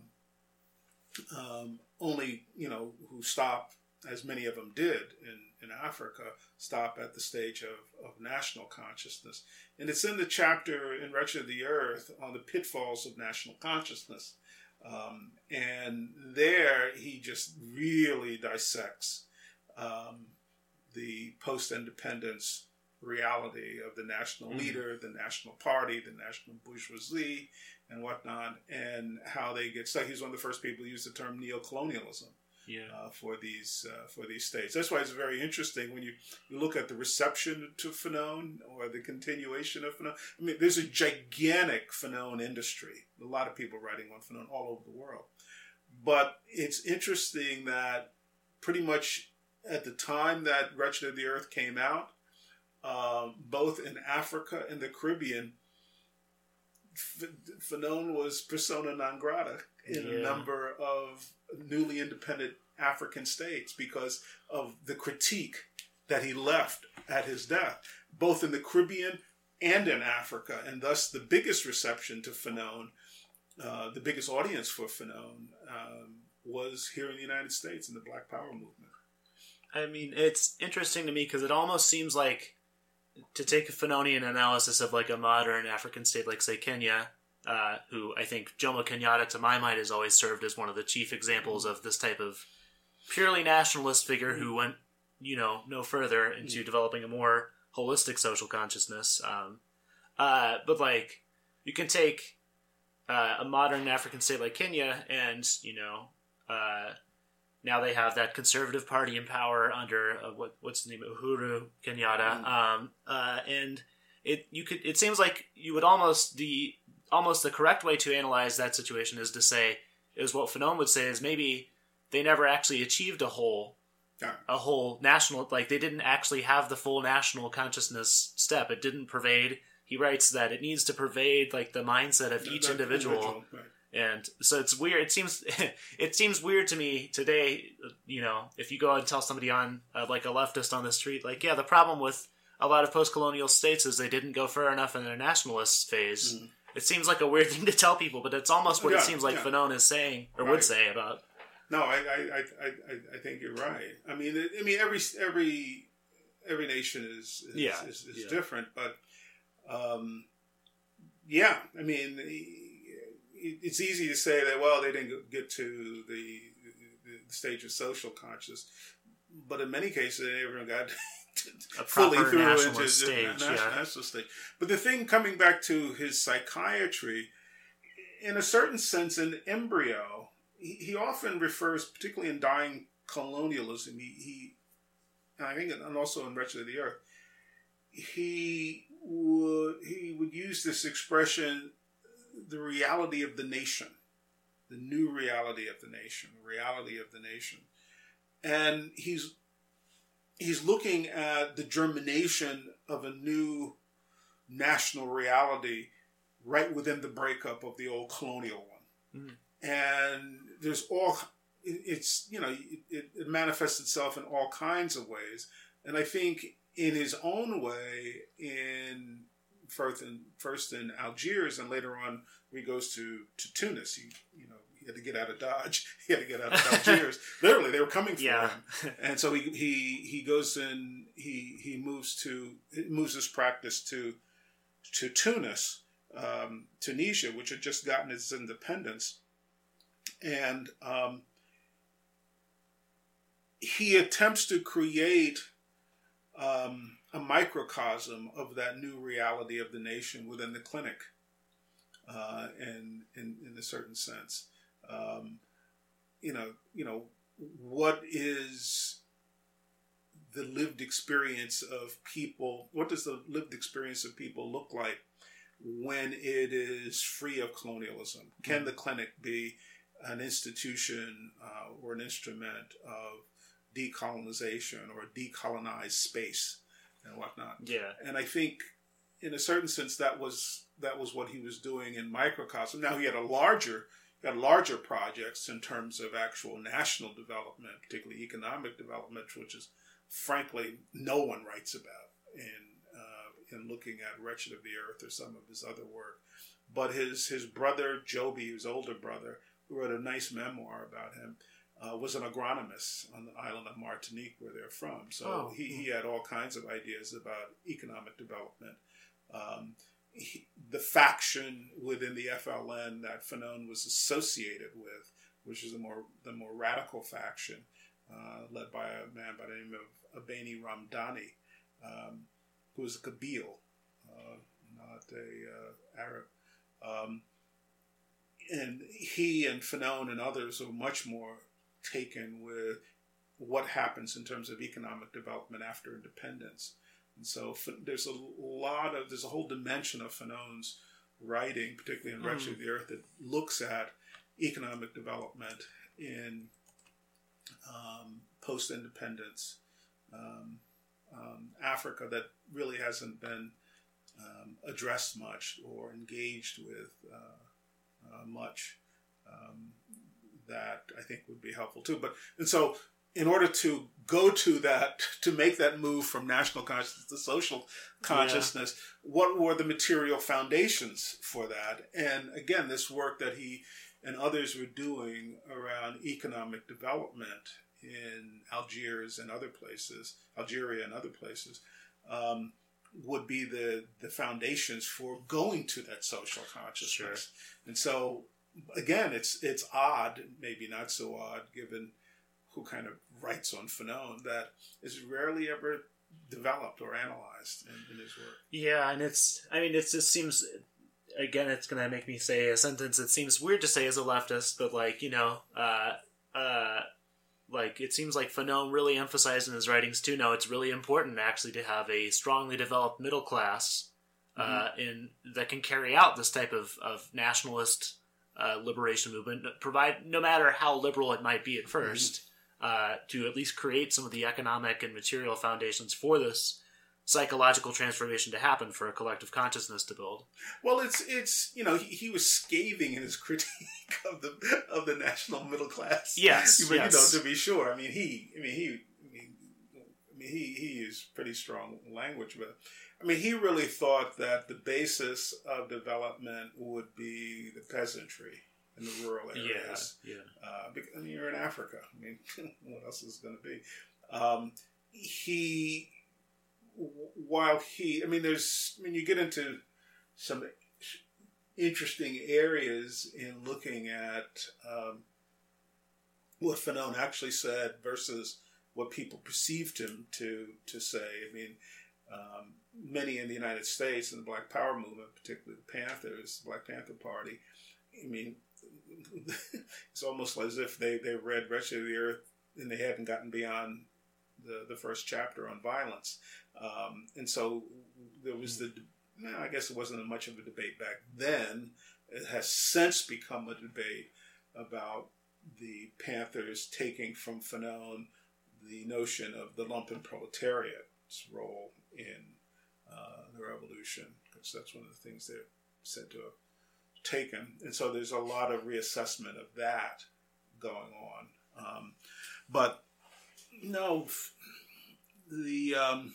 um, only, you know, who stop, as many of them did in, in Africa, stop at the stage of, of national consciousness. And it's in the chapter in Wretched of the Earth on the pitfalls of national consciousness. Um, and there he just really dissects um, the post-independence reality of the national mm-hmm. leader, the national party, the national bourgeoisie, and whatnot, and how they get stuck. He's one of the first people to use the term neocolonialism yeah. uh, for these uh, for these states. That's why it's very interesting when you, you look at the reception to Fanon or the continuation of Fanon. I mean, there's a gigantic Fanon industry. A lot of people writing on Fanon all over the world. But it's interesting that pretty much at the time that Wretched of the Earth came out, Um, both in Africa and the Caribbean, F- Fanon was persona non grata in yeah. a number of newly independent African states because of the critique that he left at his death, both in the Caribbean and in Africa. And thus the biggest reception to Fanon, uh, the biggest audience for Fanon, um, was here in the United States in the Black Power movement. I mean, it's interesting to me because it almost seems like, to take a Fanonian analysis of like a modern African state like, say, Kenya, uh, who I think Jomo Kenyatta, to my mind, has always served as one of the chief examples of this type of purely nationalist figure who went, you know, no further into developing a more holistic social consciousness. Um, Uh, but like, you can take uh, a modern African state like Kenya, and you know, uh, now they have that conservative party in power under uh, what what's the name, Uhuru Kenyatta, mm. um, uh, and it you could it seems like you would almost the almost the correct way to analyze that situation is to say is what Fanon would say is maybe they never actually achieved a whole. Yeah. A whole national, like they didn't actually have the full national consciousness step. It didn't pervade. He writes that it needs to pervade like the mindset of each individual. individual right. And so it's weird. It seems, it seems weird to me today, you know, if you go and tell somebody on uh, like a leftist on the street, like, yeah, the problem with a lot of post-colonial states is they didn't go far enough in their nationalist phase. Mm. It seems like a weird thing to tell people, but it's almost what yeah, it seems like yeah. Fanon is saying or right. would say about. No, I, I, I, I think you're right. I mean, I mean, every every every nation is is, yeah. is, is yeah. different, but um, yeah, I mean, it's easy to say that well, they didn't get to the, the stage of social consciousness, but in many cases, they never got a fully proper through nationalist into stage. the national, yeah. national stage. But the thing coming back to his psychiatry, in a certain sense, an embryo. He often refers, particularly in Dying Colonialism, he, he and I think, and also in Wretched of the Earth, he would he would use this expression, the reality of the nation, the new reality of the nation, the reality of the nation, and he's he's looking at the germination of a new national reality right within the breakup of the old colonial one. Mm. And there's all, it's, you know, it, it manifests itself in all kinds of ways. And I think in his own way, in first in, first in Algiers and later on, he goes to, to Tunis. He, you know, he had to get out of Dodge. He had to get out of Algiers. Literally, they were coming for yeah. him. And so he, he, he goes and he, he moves to, moves his practice to, to Tunis, um, Tunisia, which had just gotten its independence. And um, he attempts to create um, a microcosm of that new reality of the nation within the clinic, uh, in, in in a certain sense. Um, you know, you know, what is the lived experience of people? What does the lived experience of people look like when it is free of colonialism? Can mm-hmm. the clinic be an institution uh, or an instrument of decolonization or decolonized space and whatnot? Yeah. And I think, in a certain sense, that was that was what he was doing in microcosm. Now he had a larger, had larger projects in terms of actual national development, particularly economic development, which is frankly no one writes about in uh, in looking at Wretched of the Earth or some of his other work. But his his brother Joby, his older brother, who wrote a nice memoir about him, uh, was an agronomist on the island of Martinique, where they're from. So oh. he, he had all kinds of ideas about economic development. Um, he, the faction within the F L N that Fanon was associated with, which is the more the more radical faction, uh, led by a man by the name of Abeni Ramdani, um, who was a Kabyle, uh, not a uh, Arab. Um, And he and Fanon and others are much more taken with what happens in terms of economic development after independence. And so there's a lot of, there's a whole dimension of Fanon's writing, particularly in mm. Wretched of the Earth, that looks at economic development in um, post-independence um, um, Africa that really hasn't been um, addressed much or engaged with uh, Uh, much um, that I think would be helpful too. But and so, in order to go to that, to make that move from national consciousness to social consciousness, yeah. what were the material foundations for that? And again, this work that he and others were doing around economic development in Algiers and other places, Algeria and other places, um, would be the, the foundations for going to that social consciousness. Sure. And so, again, it's it's odd, maybe not so odd, given who kind of writes on Fanon, that it's rarely ever developed or analyzed in, in his work. Yeah, and it's, I mean, it just seems, again, it's going to make me say a sentence that seems weird to say as a leftist, but like, you know, uh, uh, like, it seems like Fanon really emphasized in his writings, too, no, it's really important, actually, to have a strongly developed middle class uh, mm-hmm. in that can carry out this type of, of nationalist uh, liberation movement, provide, no matter how liberal it might be at first, mm-hmm. uh, to at least create some of the economic and material foundations for this psychological transformation to happen, for a collective consciousness to build. Well, it's it's you know he, he was scathing in his critique of the of the national middle class. Yes, but yes. you know, to be sure, I mean he, I mean he, I mean, I mean he he used pretty strong language, but I mean he really thought that the basis of development would be the peasantry in the rural areas. Yeah, yeah. Uh, because, I mean, you're in Africa. I mean, what else is it going to be? Um, he. While he, I mean, there's, I mean, you get into some interesting areas in looking at um, what Fanon actually said versus what people perceived him to to say. I mean, um, many in the United States in the Black Power movement, particularly the Panthers, the Black Panther Party, I mean, it's almost as if they, they read Wretched of the Earth and they hadn't gotten beyond the, the first chapter on violence. Um, and so there was the, no, I guess it wasn't much of a debate back then. It has since become a debate about the Panthers taking from Fanon the notion of the lumpen proletariat's role in uh, the revolution, because that's one of the things they're said to have taken. And so there's a lot of reassessment of that going on. Um, but no, the um,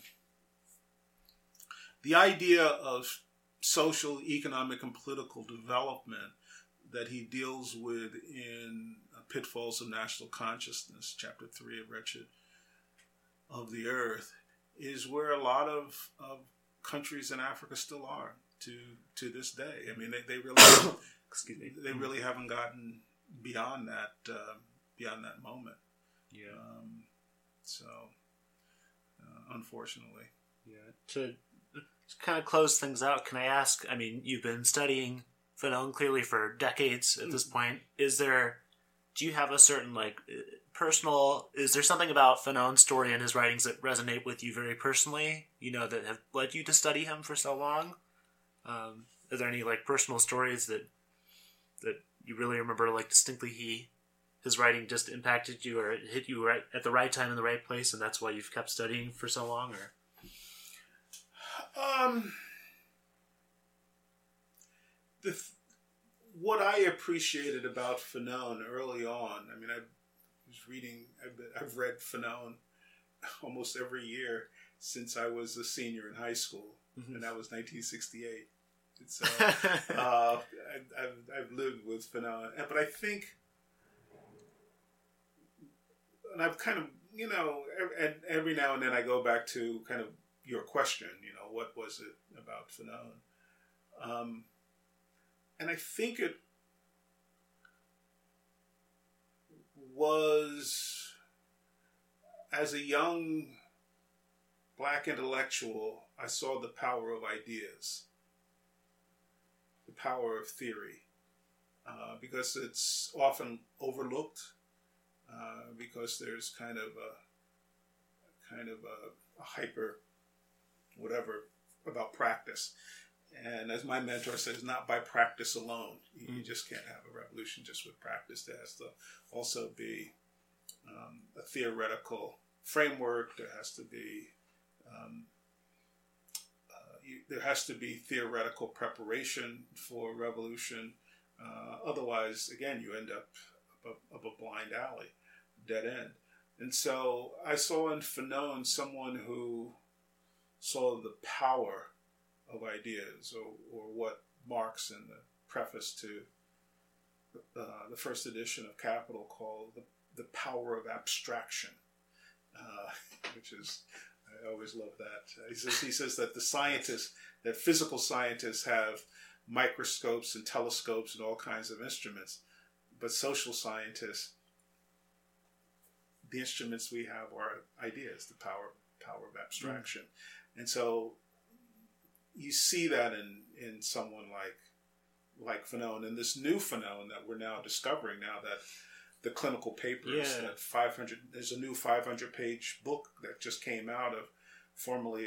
the idea of social, economic, and political development that he deals with in Pitfalls of National Consciousness, chapter three of Wretched of the Earth, is where a lot of, of countries in Africa still are to to this day. I mean, they, they really excuse me, they really haven't gotten beyond that uh, beyond that moment. Yeah. Um, so, uh, unfortunately, yeah. To kind of close things out, can I ask? I mean, you've been studying Fanon clearly for decades at this point. Is there, do you have a certain like personal? Is there something about Fanon's story and his writings that resonate with you very personally? You know, that have led you to study him for so long. Um, are there any like personal stories that that you really remember, like distinctly, he his writing just impacted you, or it hit you right at the right time in the right place, and that's why you've kept studying for so long, or? Um, the th- what I appreciated about Fanon early on, I mean, I was reading, I've, been, I've read Fanon almost every year since I was a senior in high school, mm-hmm. and that was nineteen sixty-eight. So uh, I, I've, I've lived with Fanon, but I think, and I've kind of, you know, every, every now and then I go back to kind of your question, you know, what was it about Fanon? Um, and I think it was, as a young black intellectual, I saw the power of ideas, the power of theory, uh, because it's often overlooked, uh, because there's kind of a kind of a, a hyper whatever about practice. And as my mentor says, not by practice alone. You, mm. you just can't have a revolution just with practice. There has to also be um, a theoretical framework. There has to be um, uh, you, there has to be theoretical preparation for revolution. Uh, otherwise, again, you end up up a, up a blind alley, dead end. And so I saw in Fanon someone who saw the power of ideas, or, or what Marx in the preface to uh, the first edition of Capital called the, the power of abstraction, uh, which is, I always love that. Uh, he says, he says that the scientists, that physical scientists have microscopes and telescopes and all kinds of instruments, but social scientists, the instruments we have are ideas, the power power of abstraction. Mm. And so you see that in, in someone like like Fanon, and this new Fanon that we're now discovering now that the clinical papers, yeah. that five hundred, there's a new five hundred page book that just came out of formerly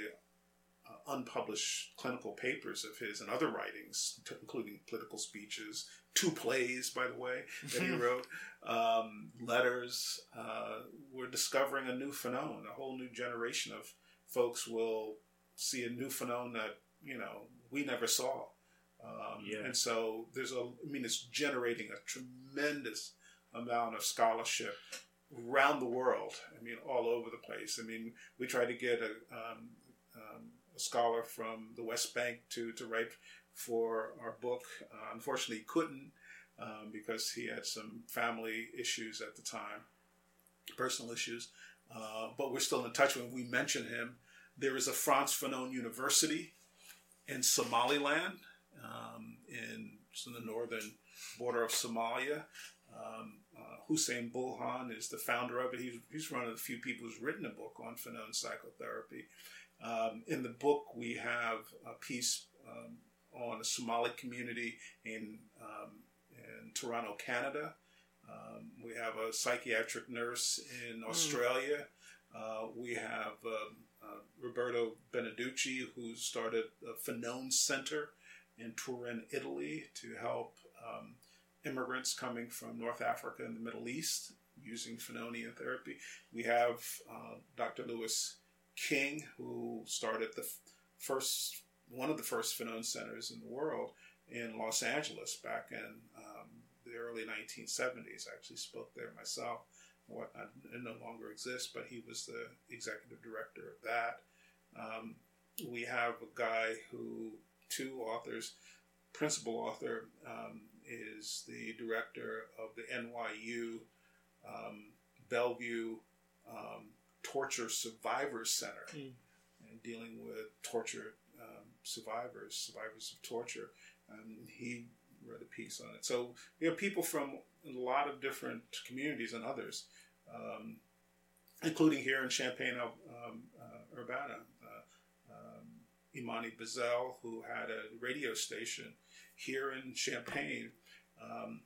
uh, unpublished clinical papers of his and other writings, t- including political speeches, two plays, by the way, that he wrote, um, letters. Uh, we're discovering a new Fanon. A whole new generation of folks will see a new Fanon that, you know, we never saw. Um, yeah. And so there's a, I mean, it's generating a tremendous amount of scholarship around the world. I mean, all over the place. I mean, we tried to get a, um, um, a scholar from the West Bank to, to write for our book. Uh, unfortunately, he couldn't um, because he had some family issues at the time, personal issues. Uh, but we're still in touch when we mention him. There is a Frantz Fanon University in Somaliland, um, in, in the northern border of Somalia. Um, uh, Hussein Bulhan is the founder of it. He's, he's one of the few people who's written a book on Fanon psychotherapy. Um, in the book, we have a piece um, on a Somali community in, um, in Toronto, Canada. Um, we have a psychiatric nurse in Australia. Mm. Uh, we have um, uh, Roberto Beneducci, who started the Fanon Center in Turin, Italy, to help um, immigrants coming from North Africa and the Middle East using Fanonian therapy. We have uh, Doctor Lewis King, who started the f- first, one of the first Fanon centers in the world in Los Angeles back in um, the early nineteen seventies. I actually spoke there myself. What it no longer exists, but he was the executive director of that. Um, we have a guy who, two authors, principal author um, is the director of the N Y U um, Bellevue um, Torture Survivors Center, mm. and dealing with torture um, survivors, survivors of torture. Um, he wrote a piece on it. So we have people from a lot of different communities and others, um, including here in Champaign, um, uh, Urbana. Uh, um, Imani Bazel, who had a radio station here in Champaign um,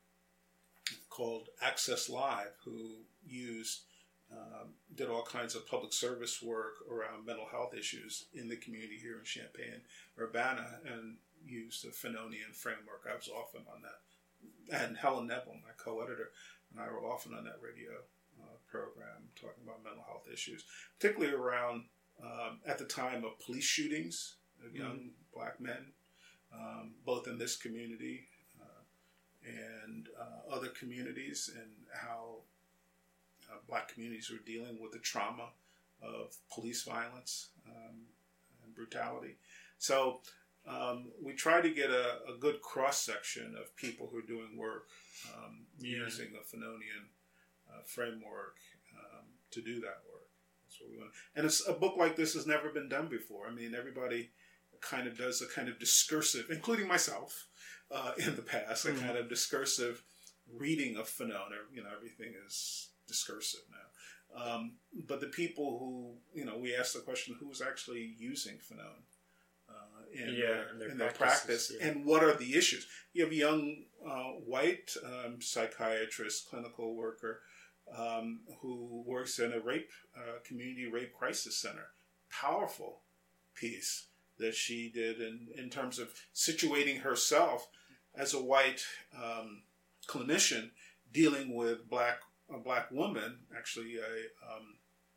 called Access Live, who used, um, did all kinds of public service work around mental health issues in the community here in Champaign, Urbana, and used the Fanonian framework. I was often on that. And Helen Neville, my co-editor, and I were often on that radio uh, program talking about mental health issues, particularly around, um, at the time of police shootings of young mm-hmm. black men, um, both in this community uh, and uh, other communities, and how uh, black communities were dealing with the trauma of police violence um, and brutality. So um, we try to get a, a good cross-section of people who are doing work um, yeah. using a Fanonian uh, framework um, to do that work. That's what we want. And it's, a book like this has never been done before. I mean, everybody kind of does a kind of discursive, including myself, uh, in the past, mm-hmm. a kind of discursive reading of Fanon. You know, everything is discursive now. Um, but the people who, you know, we ask the question, who's actually using Fanon? In, yeah, their, in their in their practice, practice, yeah. and what are the issues? You have a young uh, white um, psychiatrist, clinical worker, um, who works in a rape uh, community rape crisis center. Powerful piece that she did in, in terms of situating herself as a white um, clinician dealing with black a black woman, actually a um,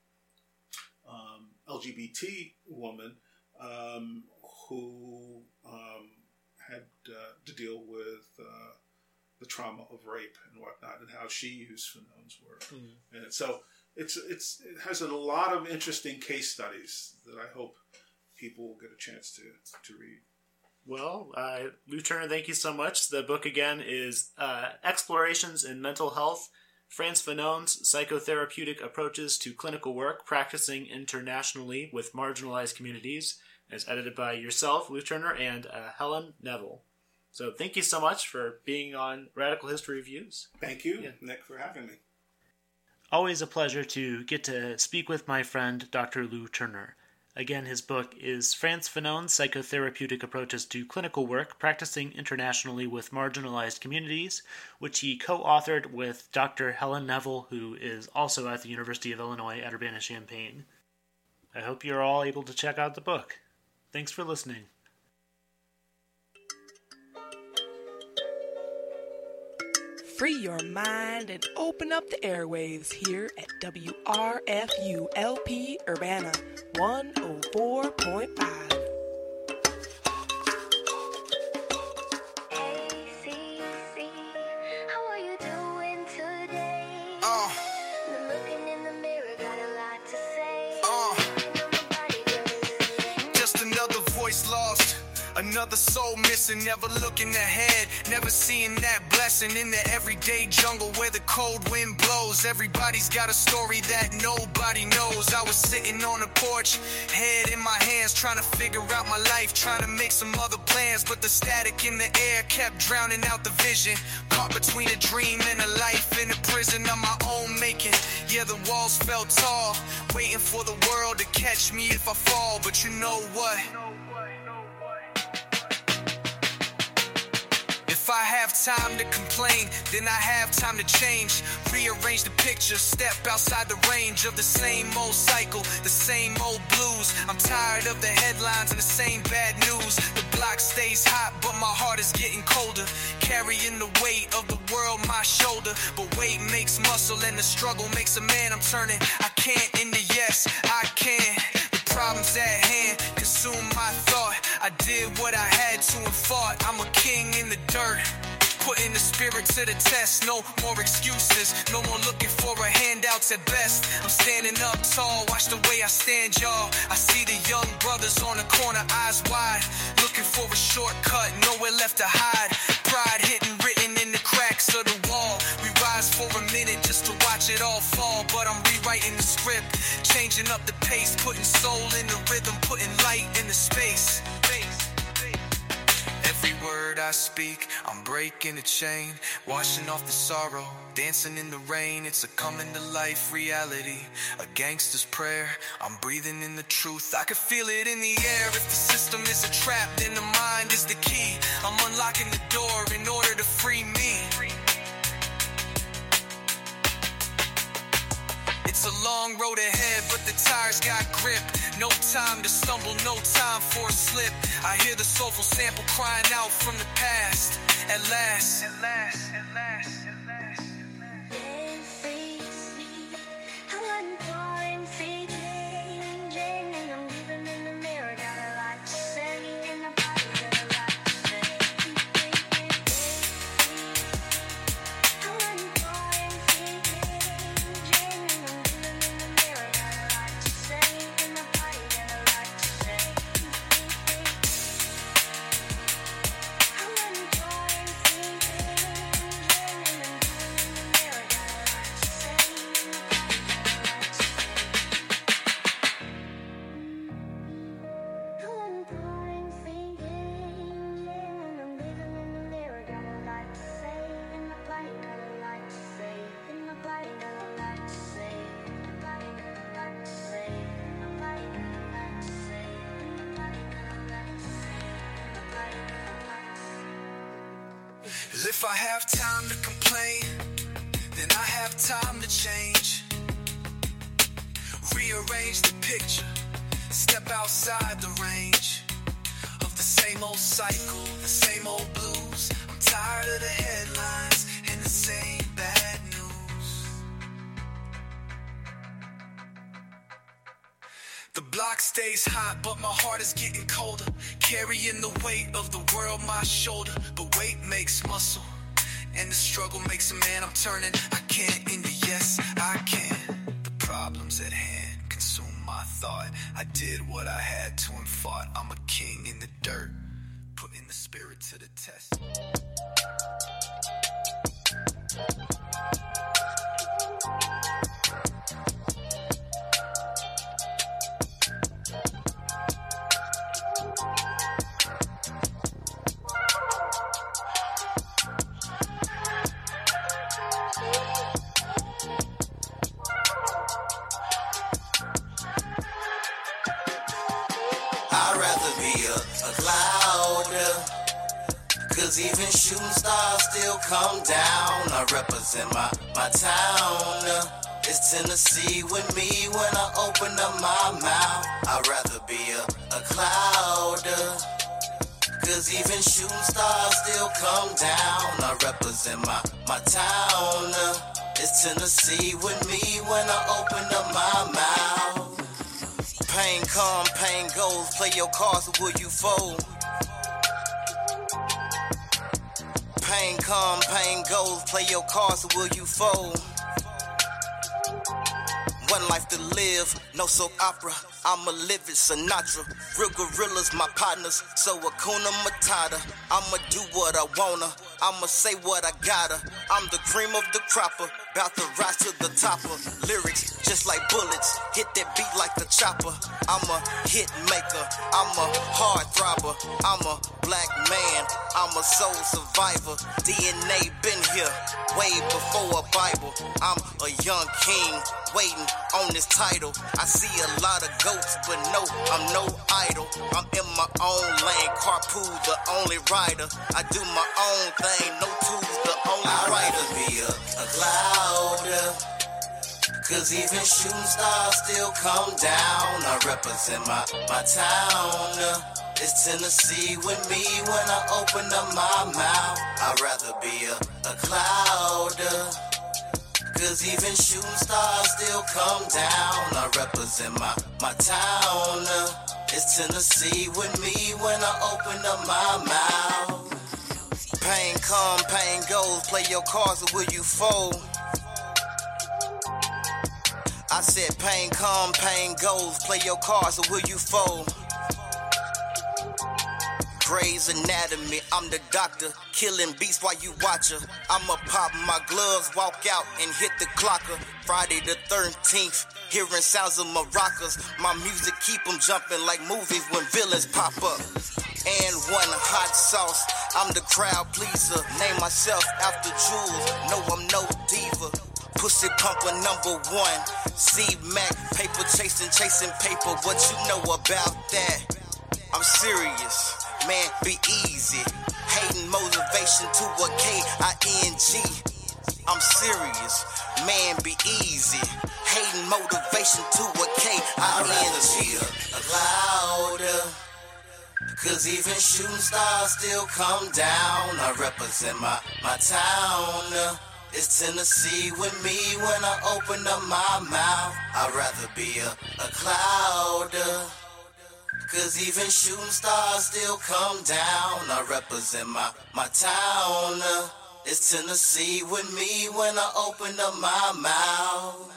um, L G B T woman. Um, who um, had uh, to deal with uh, the trauma of rape and whatnot, and how she used Fanon's work. Mm-hmm. And so it's it's it has a lot of interesting case studies that I hope people will get a chance to, to read. Well, uh, Lou Turner, thank you so much. The book, again, is uh, Explorations in Mental Health, Frantz Fanon's Psychotherapeutic Approaches to Clinical Work Practicing Internationally with Marginalized Communities, as edited by yourself, Lou Turner, and uh, Helen Neville. So thank you so much for being on Radical History Reviews. Thank you, yeah. Nick, for having me. Always a pleasure to get to speak with my friend Doctor Lou Turner. Again, his book is Frantz Fanon's Psychotherapeutic Approaches to Clinical Work, Practicing Internationally with Marginalized Communities, which he co-authored with Doctor Helen Neville, who is also at the University of Illinois at Urbana-Champaign. I hope you're all able to check out the book. Thanks for listening. Free your mind and open up the airwaves here at W R F U L P Urbana one oh four point five. Hey, C C, how are you doing today? Uh, Looking in the mirror, got a lot to say. uh, Nobody does. just another voice lost. Another soul missing, never looking ahead, never seeing that blessing in the everyday jungle where the cold wind blows. Everybody's got a story that nobody knows. I was sitting on the porch, head in my hands, trying to figure out my life, trying to make some other plans, but the static in the air kept drowning out the vision. Caught between a dream and a life in a prison of my own making. Yeah, the walls felt tall, waiting for the world to catch me if I fall, but you know what? If I have time to complain, then I have time to change. Rearrange the picture, step outside the range of the same old cycle, the same old blues. I'm tired of the headlines and the same bad news. The block stays hot, but my heart is getting colder. Carrying the weight of the world on my shoulder. But weight makes muscle and the struggle makes a man. I'm turning, I can't into yes, I can. The problems at hand consume my thought. I did what I had to and fought. I'm a king in the dirt, putting the spirit to the test. No more excuses, no more looking for a handouts at best. I'm standing up tall, watch the way I stand, y'all. I see the young brothers on the corner, eyes wide, looking for a shortcut, nowhere left to hide. Pride hidden, written in the cracks of the wall. We rise for a minute just to watch it all fall, but I'm rewriting the script, changing up the pace, putting soul in the rhythm, putting light in the space. Every word I speak, I'm breaking the chain, washing off the sorrow, dancing in the rain. It's a coming to life reality, a gangster's prayer. I'm breathing in the truth, I can feel it in the air. If the system is a trap, then the mind is the key. I'm unlocking the door in order to free me. It's a long road ahead, but the tires got grip. No time to stumble, no time for a slip. I hear the soulful sample crying out from the past. At last, at last, at last, at last. I'm falling, feet changing, and I'm living in the mirror. Got a lot to say, and the body got a lot to say. I'm falling, feet changing, and I'm living in the mirror. Got a lot to say, and the body got a lot to say. I'm falling, feet changing, and I'm living in the mirror. Got a lot to say, and the body got a lot to say. I'm falling, feet changing, and I'm living in the mirror. Got a lot to say, and the body got a lot to say, and the body got a lot to say, and the body got a lot to say, and the body got a lot to say, and the body got a lot to say, and the body got a lot to say. As if I have time to complain, then I have time to change. Rearrange the picture, step outside the range of the same old cycle, the same old blues. I'm tired of the headlines and the same bad news. The block stays hot, but my heart is getting colder. Carrying the weight of the world on my shoulder. But weight makes muscle, and the struggle makes a man. I'm turning, I can't into yes, I can. The problems at hand consume my thought. I did what I had to and fought. I'm a king in the dirt, putting the spirit to the test. cloud. Cause even shooting stars still come down. I represent my, my town. It's Tennessee with me when I open up my mouth. I'd rather be a, a cloud. Cause even shooting stars still come down. I represent my, my town. It's Tennessee with me when I open up my mouth. Pain come, pain goes. Play your cards, will you fold? Pain come, pain goes. Play your cards, will you fold? One life to live, no soap opera. I'ma live it, Sinatra. Real gorillas, my partners. So Hakuna Matata. I'ma do what I wanna. I'ma say what I gotta. I'm the cream of the cropper. About to rise to the topper. Lyrics just like bullets. Hit that beat like the chopper. I'm a hit maker. I'm a hard throbber. I'm a black man. I'm a soul survivor. D N A been here way before a Bible. I'm a young king waiting on this title. I see a lot of goats, but no, I'm no idol. I'm in my own lane. Carpool, the only rider. I do my own thing. No tools, the only I'd rider. I'd rather be a, a cloud. Cause even shooting stars still come down. I represent my, my town. It's Tennessee with me when I open up my mouth. I'd rather be a, a cloud. Cause even shooting stars still come down. I represent my, my town. It's Tennessee with me when I open up my mouth. Pain come, pain goes. Play your cards or will you fold? I said pain come, pain goes. Play your cards or will you fold? Grey's Anatomy, I'm the doctor. Killing beats while you watch her. I'ma pop my gloves, walk out and hit the clocker. Friday the thirteenth, hearing sounds of maracas. My music keep them jumping like movies when villains pop up. And one hot sauce, I'm the crowd pleaser. Name myself after Jules, no I'm no diva. Pussy pumper number one, C-Mac, paper chasing, chasing paper. What you know about that? I'm serious, man, be easy. Hating motivation to a K I N G. I'm serious, man, be easy. Hating motivation to a K I N G. Louder. Cause even shooting stars still come down. I represent my, my town. It's Tennessee with me when I open up my mouth. I'd rather be a, a cloud. Cause even shooting stars still come down. I represent my, my town. It's Tennessee with me when I open up my mouth.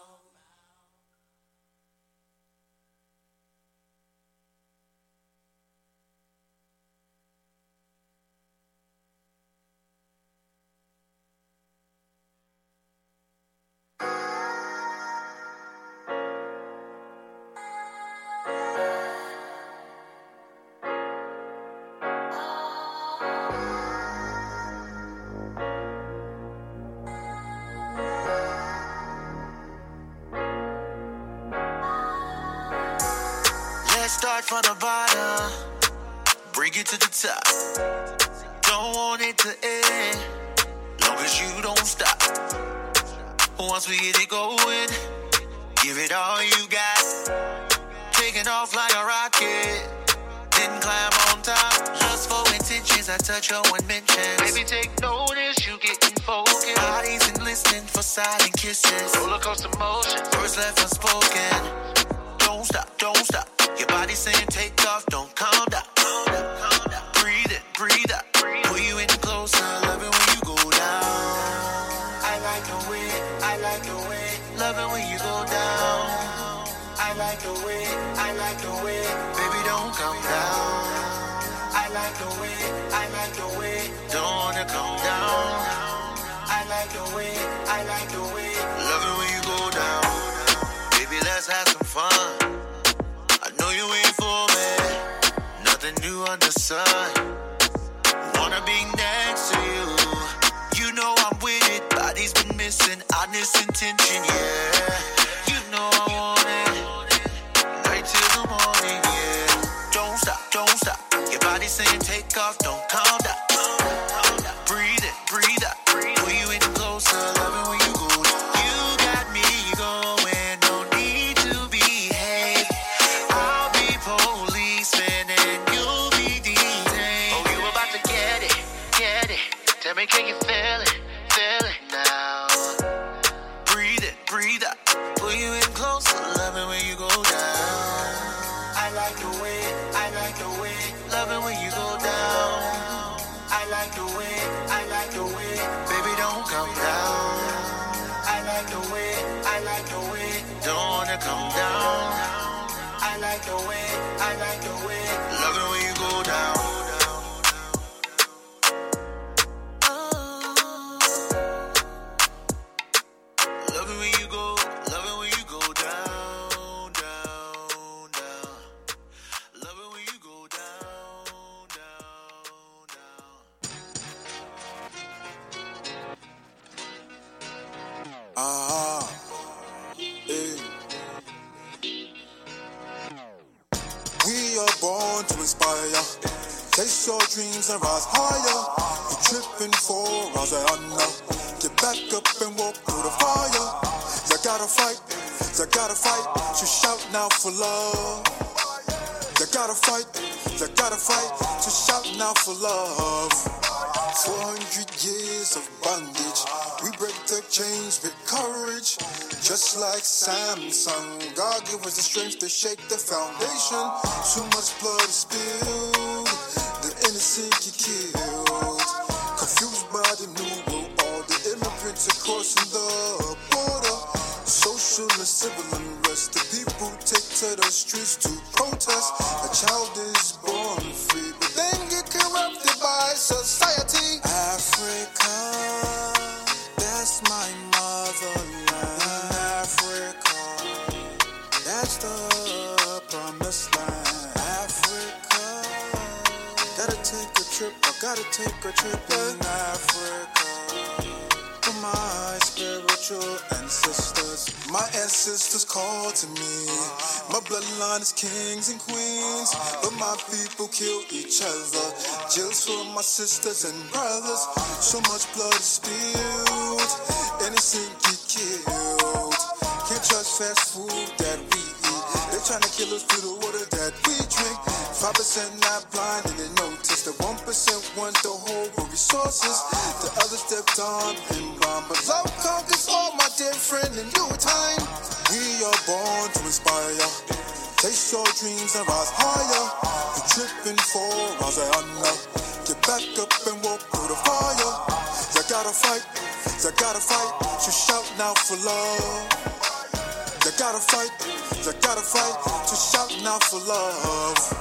Start from the bottom, bring it to the top. Don't want it to end, long as you don't stop. Once we get it going, give it all you got. Taking off like a rocket, then climb on top. Just for intentions, I touch your one mention. Baby, take notice, you getting focused. Bodies and listening for silent kisses. Roller coaster motion, words left unspoken. Don't stop, don't stop. Your body saying take off, don't calm down. Breathe in, breathe out. Pull you in closer, love it when you go down. I like the way, I like the way. Love it when you go down. I like the way, I like the way. Baby, don't come down. I like the way, I like the way. Don't wanna come down. I like the way, I like the way. Love it when you go down. Baby, let's have some fun. I know you ain't for me, nothing new under the sun. Wanna be next to you, you know I'm with it. Body's been missing, honest intention, yeah. You know I want it, night till the morning, yeah. Don't stop, don't stop, your body saying take off, don't calm down. Breathe it, breathe out. Pull you in closer, loving when you go. You got me going, no need to behave. I'll be policeman and you'll be detained. Oh, you about to get it, get it. Tell me, can you feel it, feel it now? Breathe it, breathe out. Pull you in closer, loving when you go down. I like the way, I like the way, loving when you go down. I like the way, I like the way, baby don't come down. I like the way, I like the way, don't wanna come down. I like the way, I like the way, loving when you go down. Loving when you go, loving when you go down, down, down. Loving when you go down, down, down. Ah, hey. We are born to inspire. Chase your dreams and rise higher. You're tripping for Rosanna. Get back up and walk through the fire. You gotta fight, you gotta fight. So shout now for love. You gotta fight, you gotta fight. So shout now for love. Four hundred years of bondage. We break the chains with courage. Just like Samson, God give us the strength to shake the foundation. Too much blood is spilled, the innocent get killed. Confused by the new world order, immigrants are crossing the border. Social and civil unrest, the people take to the streets to protest. A child is born free, but then get corrupted by society. Africa, that's my motherland. Africa, that's the promised land. Africa, gotta take a trip, I gotta take a trip in Africa. For my spiritual ancestors, my ancestors called to me. My bloodline is kings and queens, but my people kill each other. Jails for my sisters and brothers. So much blood is spilled, innocent get killed. Can't trust fast food that we eat. They're trying to kill us through the water that we drink. Five percent not blind and they notice that one percent want the whole world resources. The others stepped on and blind, but love conquers all, my dear friend, in due time. We are born to inspire. Chase your dreams and rise higher. You're tripping for Rosanna. Get back up and walk through the fire. You gotta fight, you gotta fight. So shout now for love. You gotta fight, you gotta fight. So shout now for love.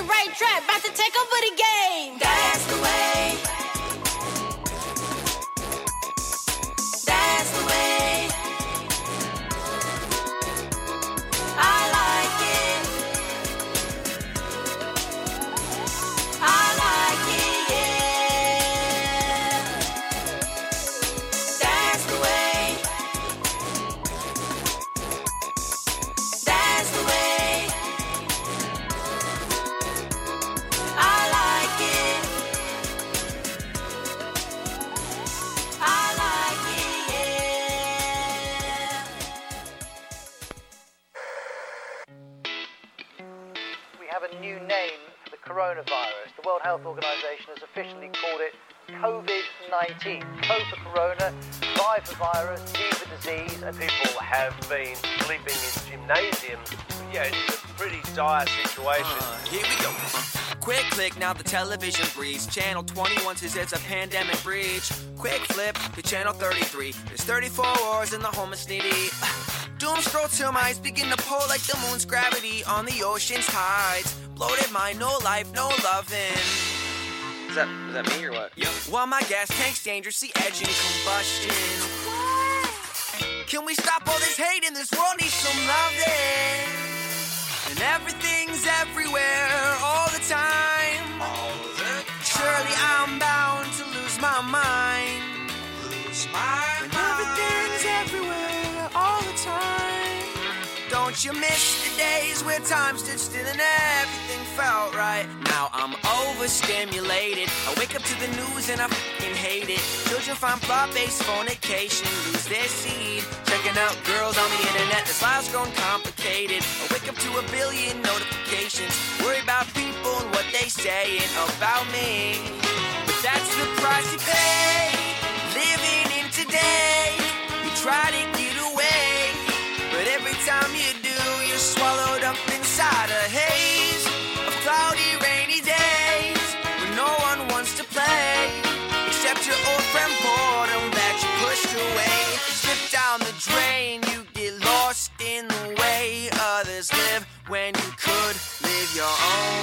right track, about to take over the game. That's the way. That's the way. I like it. I like it, yeah. That's the way. That's the way. I like it. I like it, yeah. We have a new name for the coronavirus. The World Health Organization has officially called it COVID nineteen. Co for corona, vi for virus, D for disease. And people have been sleeping in gymnasiums. Yeah, it's a pretty dire situation. Uh, here we go. Quick click, now the television breeze. Channel twenty-one says it's a pandemic breach. Quick flip to channel thirty-three. There's thirty-four wars in the home of Snitty. Doom scroll till my eyes begin to pull like the moon's gravity on the ocean's tides. Bloated mind, no life, no loving. Is that, is that me or what? Yep. While my gas tank's dangerously edging combustion. Can we stop all this hate in this world? Needs some loving. And everything's everywhere all the time. All the time. Surely I'm bound to lose my mind. Lose my and mind. Everything's everywhere all the time. Don't you miss the days where time stood still and everything felt right? Now I'm overstimulated. I wake up to the news and I fucking hate it. Children find plot-based fornication, lose their seed. Checking out girls on the internet, this life's grown complicated. I wake up to a billion notifications, worry about people and what they saying about me. But that's the price you pay, living in today. You try to get away, but every time you do, you're swallowed up inside a haze of cloudy, rainy days where no one wants to play except your old friend boredom that you pushed away. Slip down the drain, you get lost in the way others live when you could live your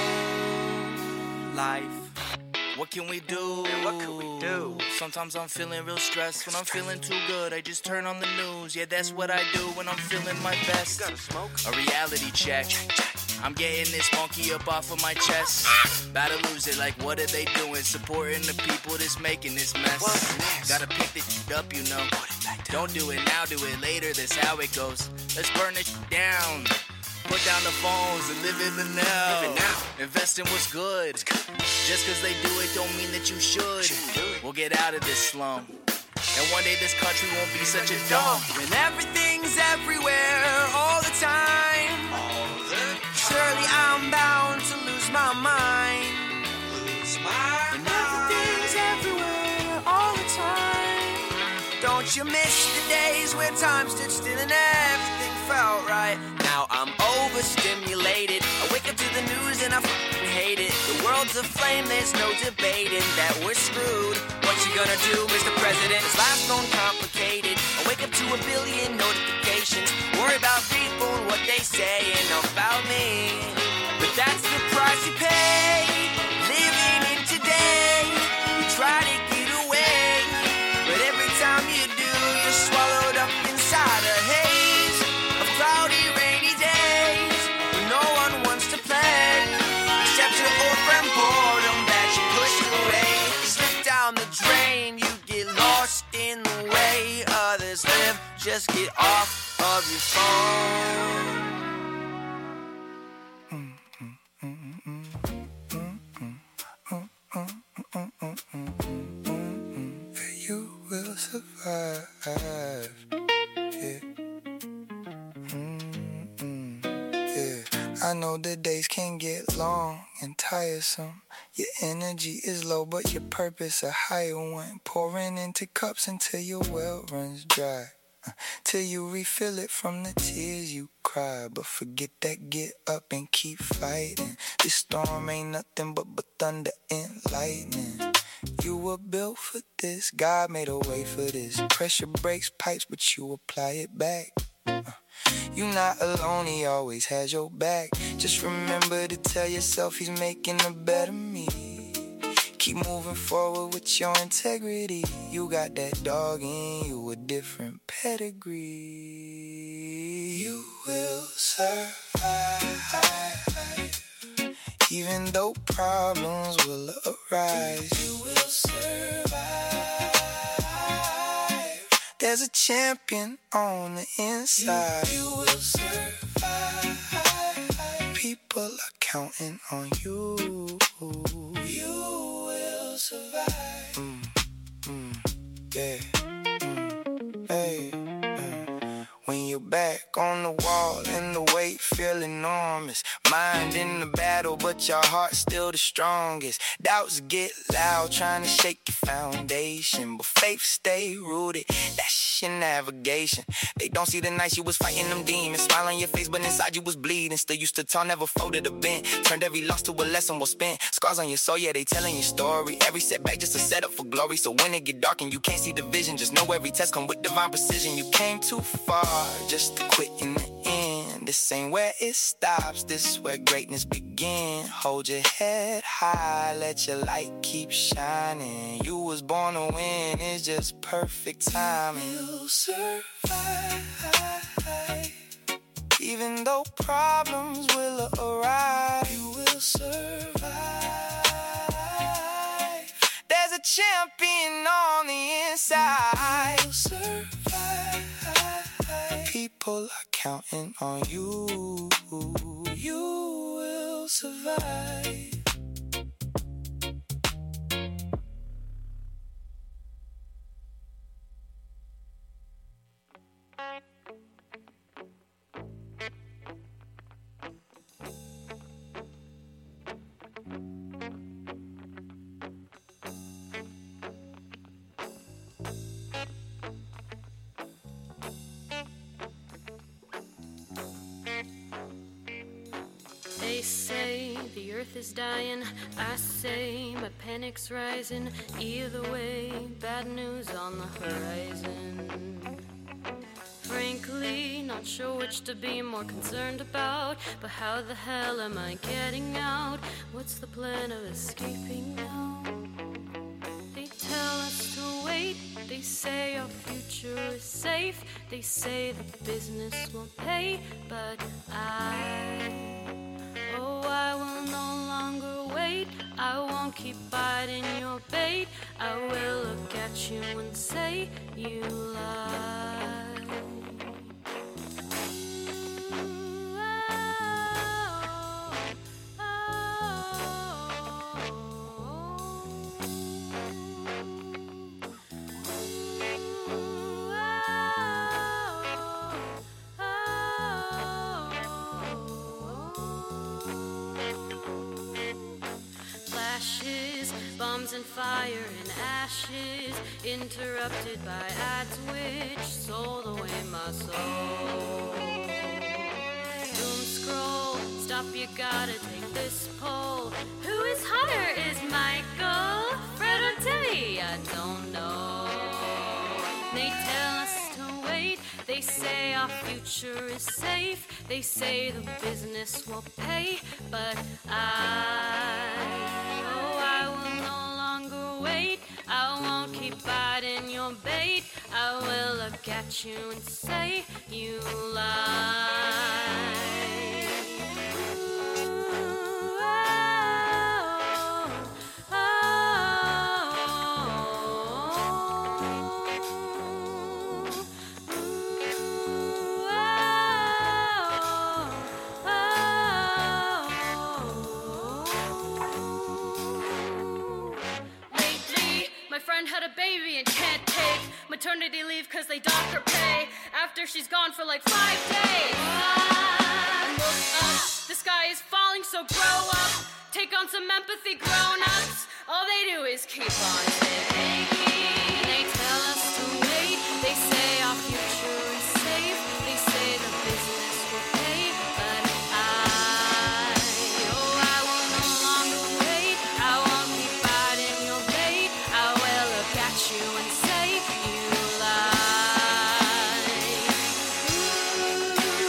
own life. What can we do? What can we do? Sometimes I'm feeling real stressed. When I'm feeling too good, I just turn on the news. Yeah, that's what I do when I'm feeling my best. A reality check. I'm getting this monkey up off of my chest. About to lose it, like what are they doing? Supporting the people that's making this mess. Gotta pick this shit up, you know. Don't do it now, do it later, that's how it goes. Let's burn this shit down. Put down the phones and live in the now. Invest in what's good. Just cause they do it don't mean that you should. We'll get out of this slum. And one day this country won't be such a dump. When everything's everywhere all the time. Surely I'm bound to lose my mind. And everything's everywhere all the time. Don't you miss the days where time stood still and everything felt right? Now I'm overstimulated. I wake up to the news and I fucking hate it. The world's aflame, there's no debating that we're screwed. What you gonna do, Mister President? This life's grown complicated. I wake up to a billion notifications, worry about people and what they saying about me. But that's the price you pay, living in today. You try to get away, but every time you do, you're swallowed up inside a haze of cloudy, rainy days when no one wants to play except your old friend boredom that you pushed away. You slip down the drain, you get lost in the way others live. Just get off of your phone. You will survive. Yeah. Mm-mm. Yeah. I know the days can get long and tiresome. Your energy is low, but your purpose a higher one. Pouring into cups until your well runs dry. Uh, till you refill it from the tears you cry. But forget that, get up and keep fighting. This storm ain't nothing but, but thunder and lightning. You were built for this, God made a way for this. Pressure breaks pipes, but you apply it back. Uh, You not alone, he always has your back. Just remember to tell yourself he's making a better me. Keep moving forward with your integrity. You got that dog in you, a different pedigree. You will survive, even though problems will arise. You will survive. There's a champion on the inside. You, you will survive. People are counting on you. You will survive. Mm, mm, yeah. Mm, hey. Mm. When you're back on the wall and the weight feel enormous. Mind in the battle, but your heart's still the strongest. Doubts get loud, trying to shake your foundation, but faith stay rooted. That's your navigation. They don't see the nights you was fighting them demons. Smile on your face, but inside you was bleeding. Still used to tall, never folded a bent. Turned every loss to a lesson well spent. Scars on your soul, yeah, they telling your story. Every setback just a setup for glory. So when it get dark and you can't see the vision, just know every test come with divine precision. You came too far just to quit in the end. This ain't where it stops, this is where greatness begin. Hold your head high, let your light keep shining. You was born to win, it's just perfect timing. You'll survive, even though problems will arise. You will survive. There's a champion on the inside. You'll survive. People are counting on you. You will survive. They say the earth is dying, I say my panic's rising. Either way, bad news on the horizon. Frankly, not sure which to be more concerned about, but how the hell am I getting out? What's the plan of escaping now? They tell us to wait, they say our future is safe. They say the business won't pay, but I... Oh, I will no longer wait. I won't keep biting your bait. I will look at you and say you lie. Bombs and fire and ashes, interrupted by ads which sold away my soul. Doom scroll, stop, you gotta take this poll. Who is hotter, is Michael, Fred or Timmy? I don't know. They tell us to wait, they say our future is safe. They say the business will pay, but I... I won't keep biting your bait. I will look at you and say you lie. Ooh, oh, oh, oh. Ooh, oh, oh. Lately, my friend had a baby and can't take maternity leave cause they dock her pay after she's gone for like five days. I look up, the sky is falling, so grow up. Take on some empathy, grown-ups. All they do is keep on taking. They tell us to wait. They say our future is safe. They say the business will pay, but I, oh, I will no longer wait. I won't keep biting your bait. I will look at you and say you lie. Ooh,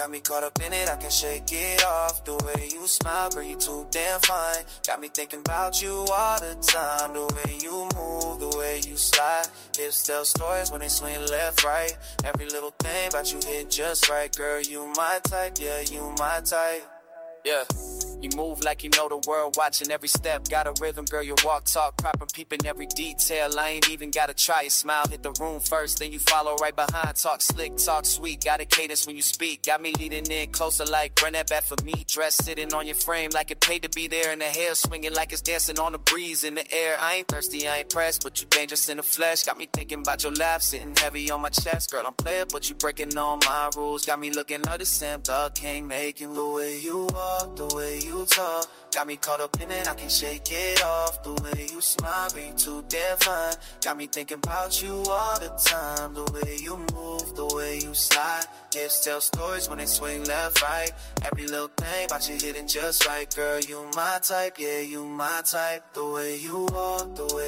Got me caught up in it, I can shake it off. The way you smile, girl, you too damn fine. Got me thinking about you all the time. The way you move, the way you slide. Hips tell stories when they swing left, right. Every little thing about you hit just right. Girl, you my type, yeah, you my type. Yeah, you move like you know the world, watching every step. Got a rhythm, girl, you walk, talk, proper, peeping every detail. I ain't even gotta try it, smile, hit the room first, then you follow right behind. Talk slick, talk sweet, got a cadence when you speak. Got me leading in closer like, run that back for me. Dress sitting on your frame like it paid to be there. And the hair swinging like it's dancing on the breeze in the air. I ain't thirsty, I ain't pressed, but you dangerous in the flesh. Got me thinking about your laugh, sitting heavy on my chest. Girl, I'm player, but you breaking all my rules. Got me looking like the Sam Dog, can't make you. The way you walk, the way you talk, got me caught up in it, I can't shake it off. The way you smile, girl, you too damn fine. Got me thinking about you all the time. The way you move, the way you slide. Hips tell stories when they swing left, right. Every little thing about you hitting just right. Girl, you my type, yeah, you my type. The way you walk, the way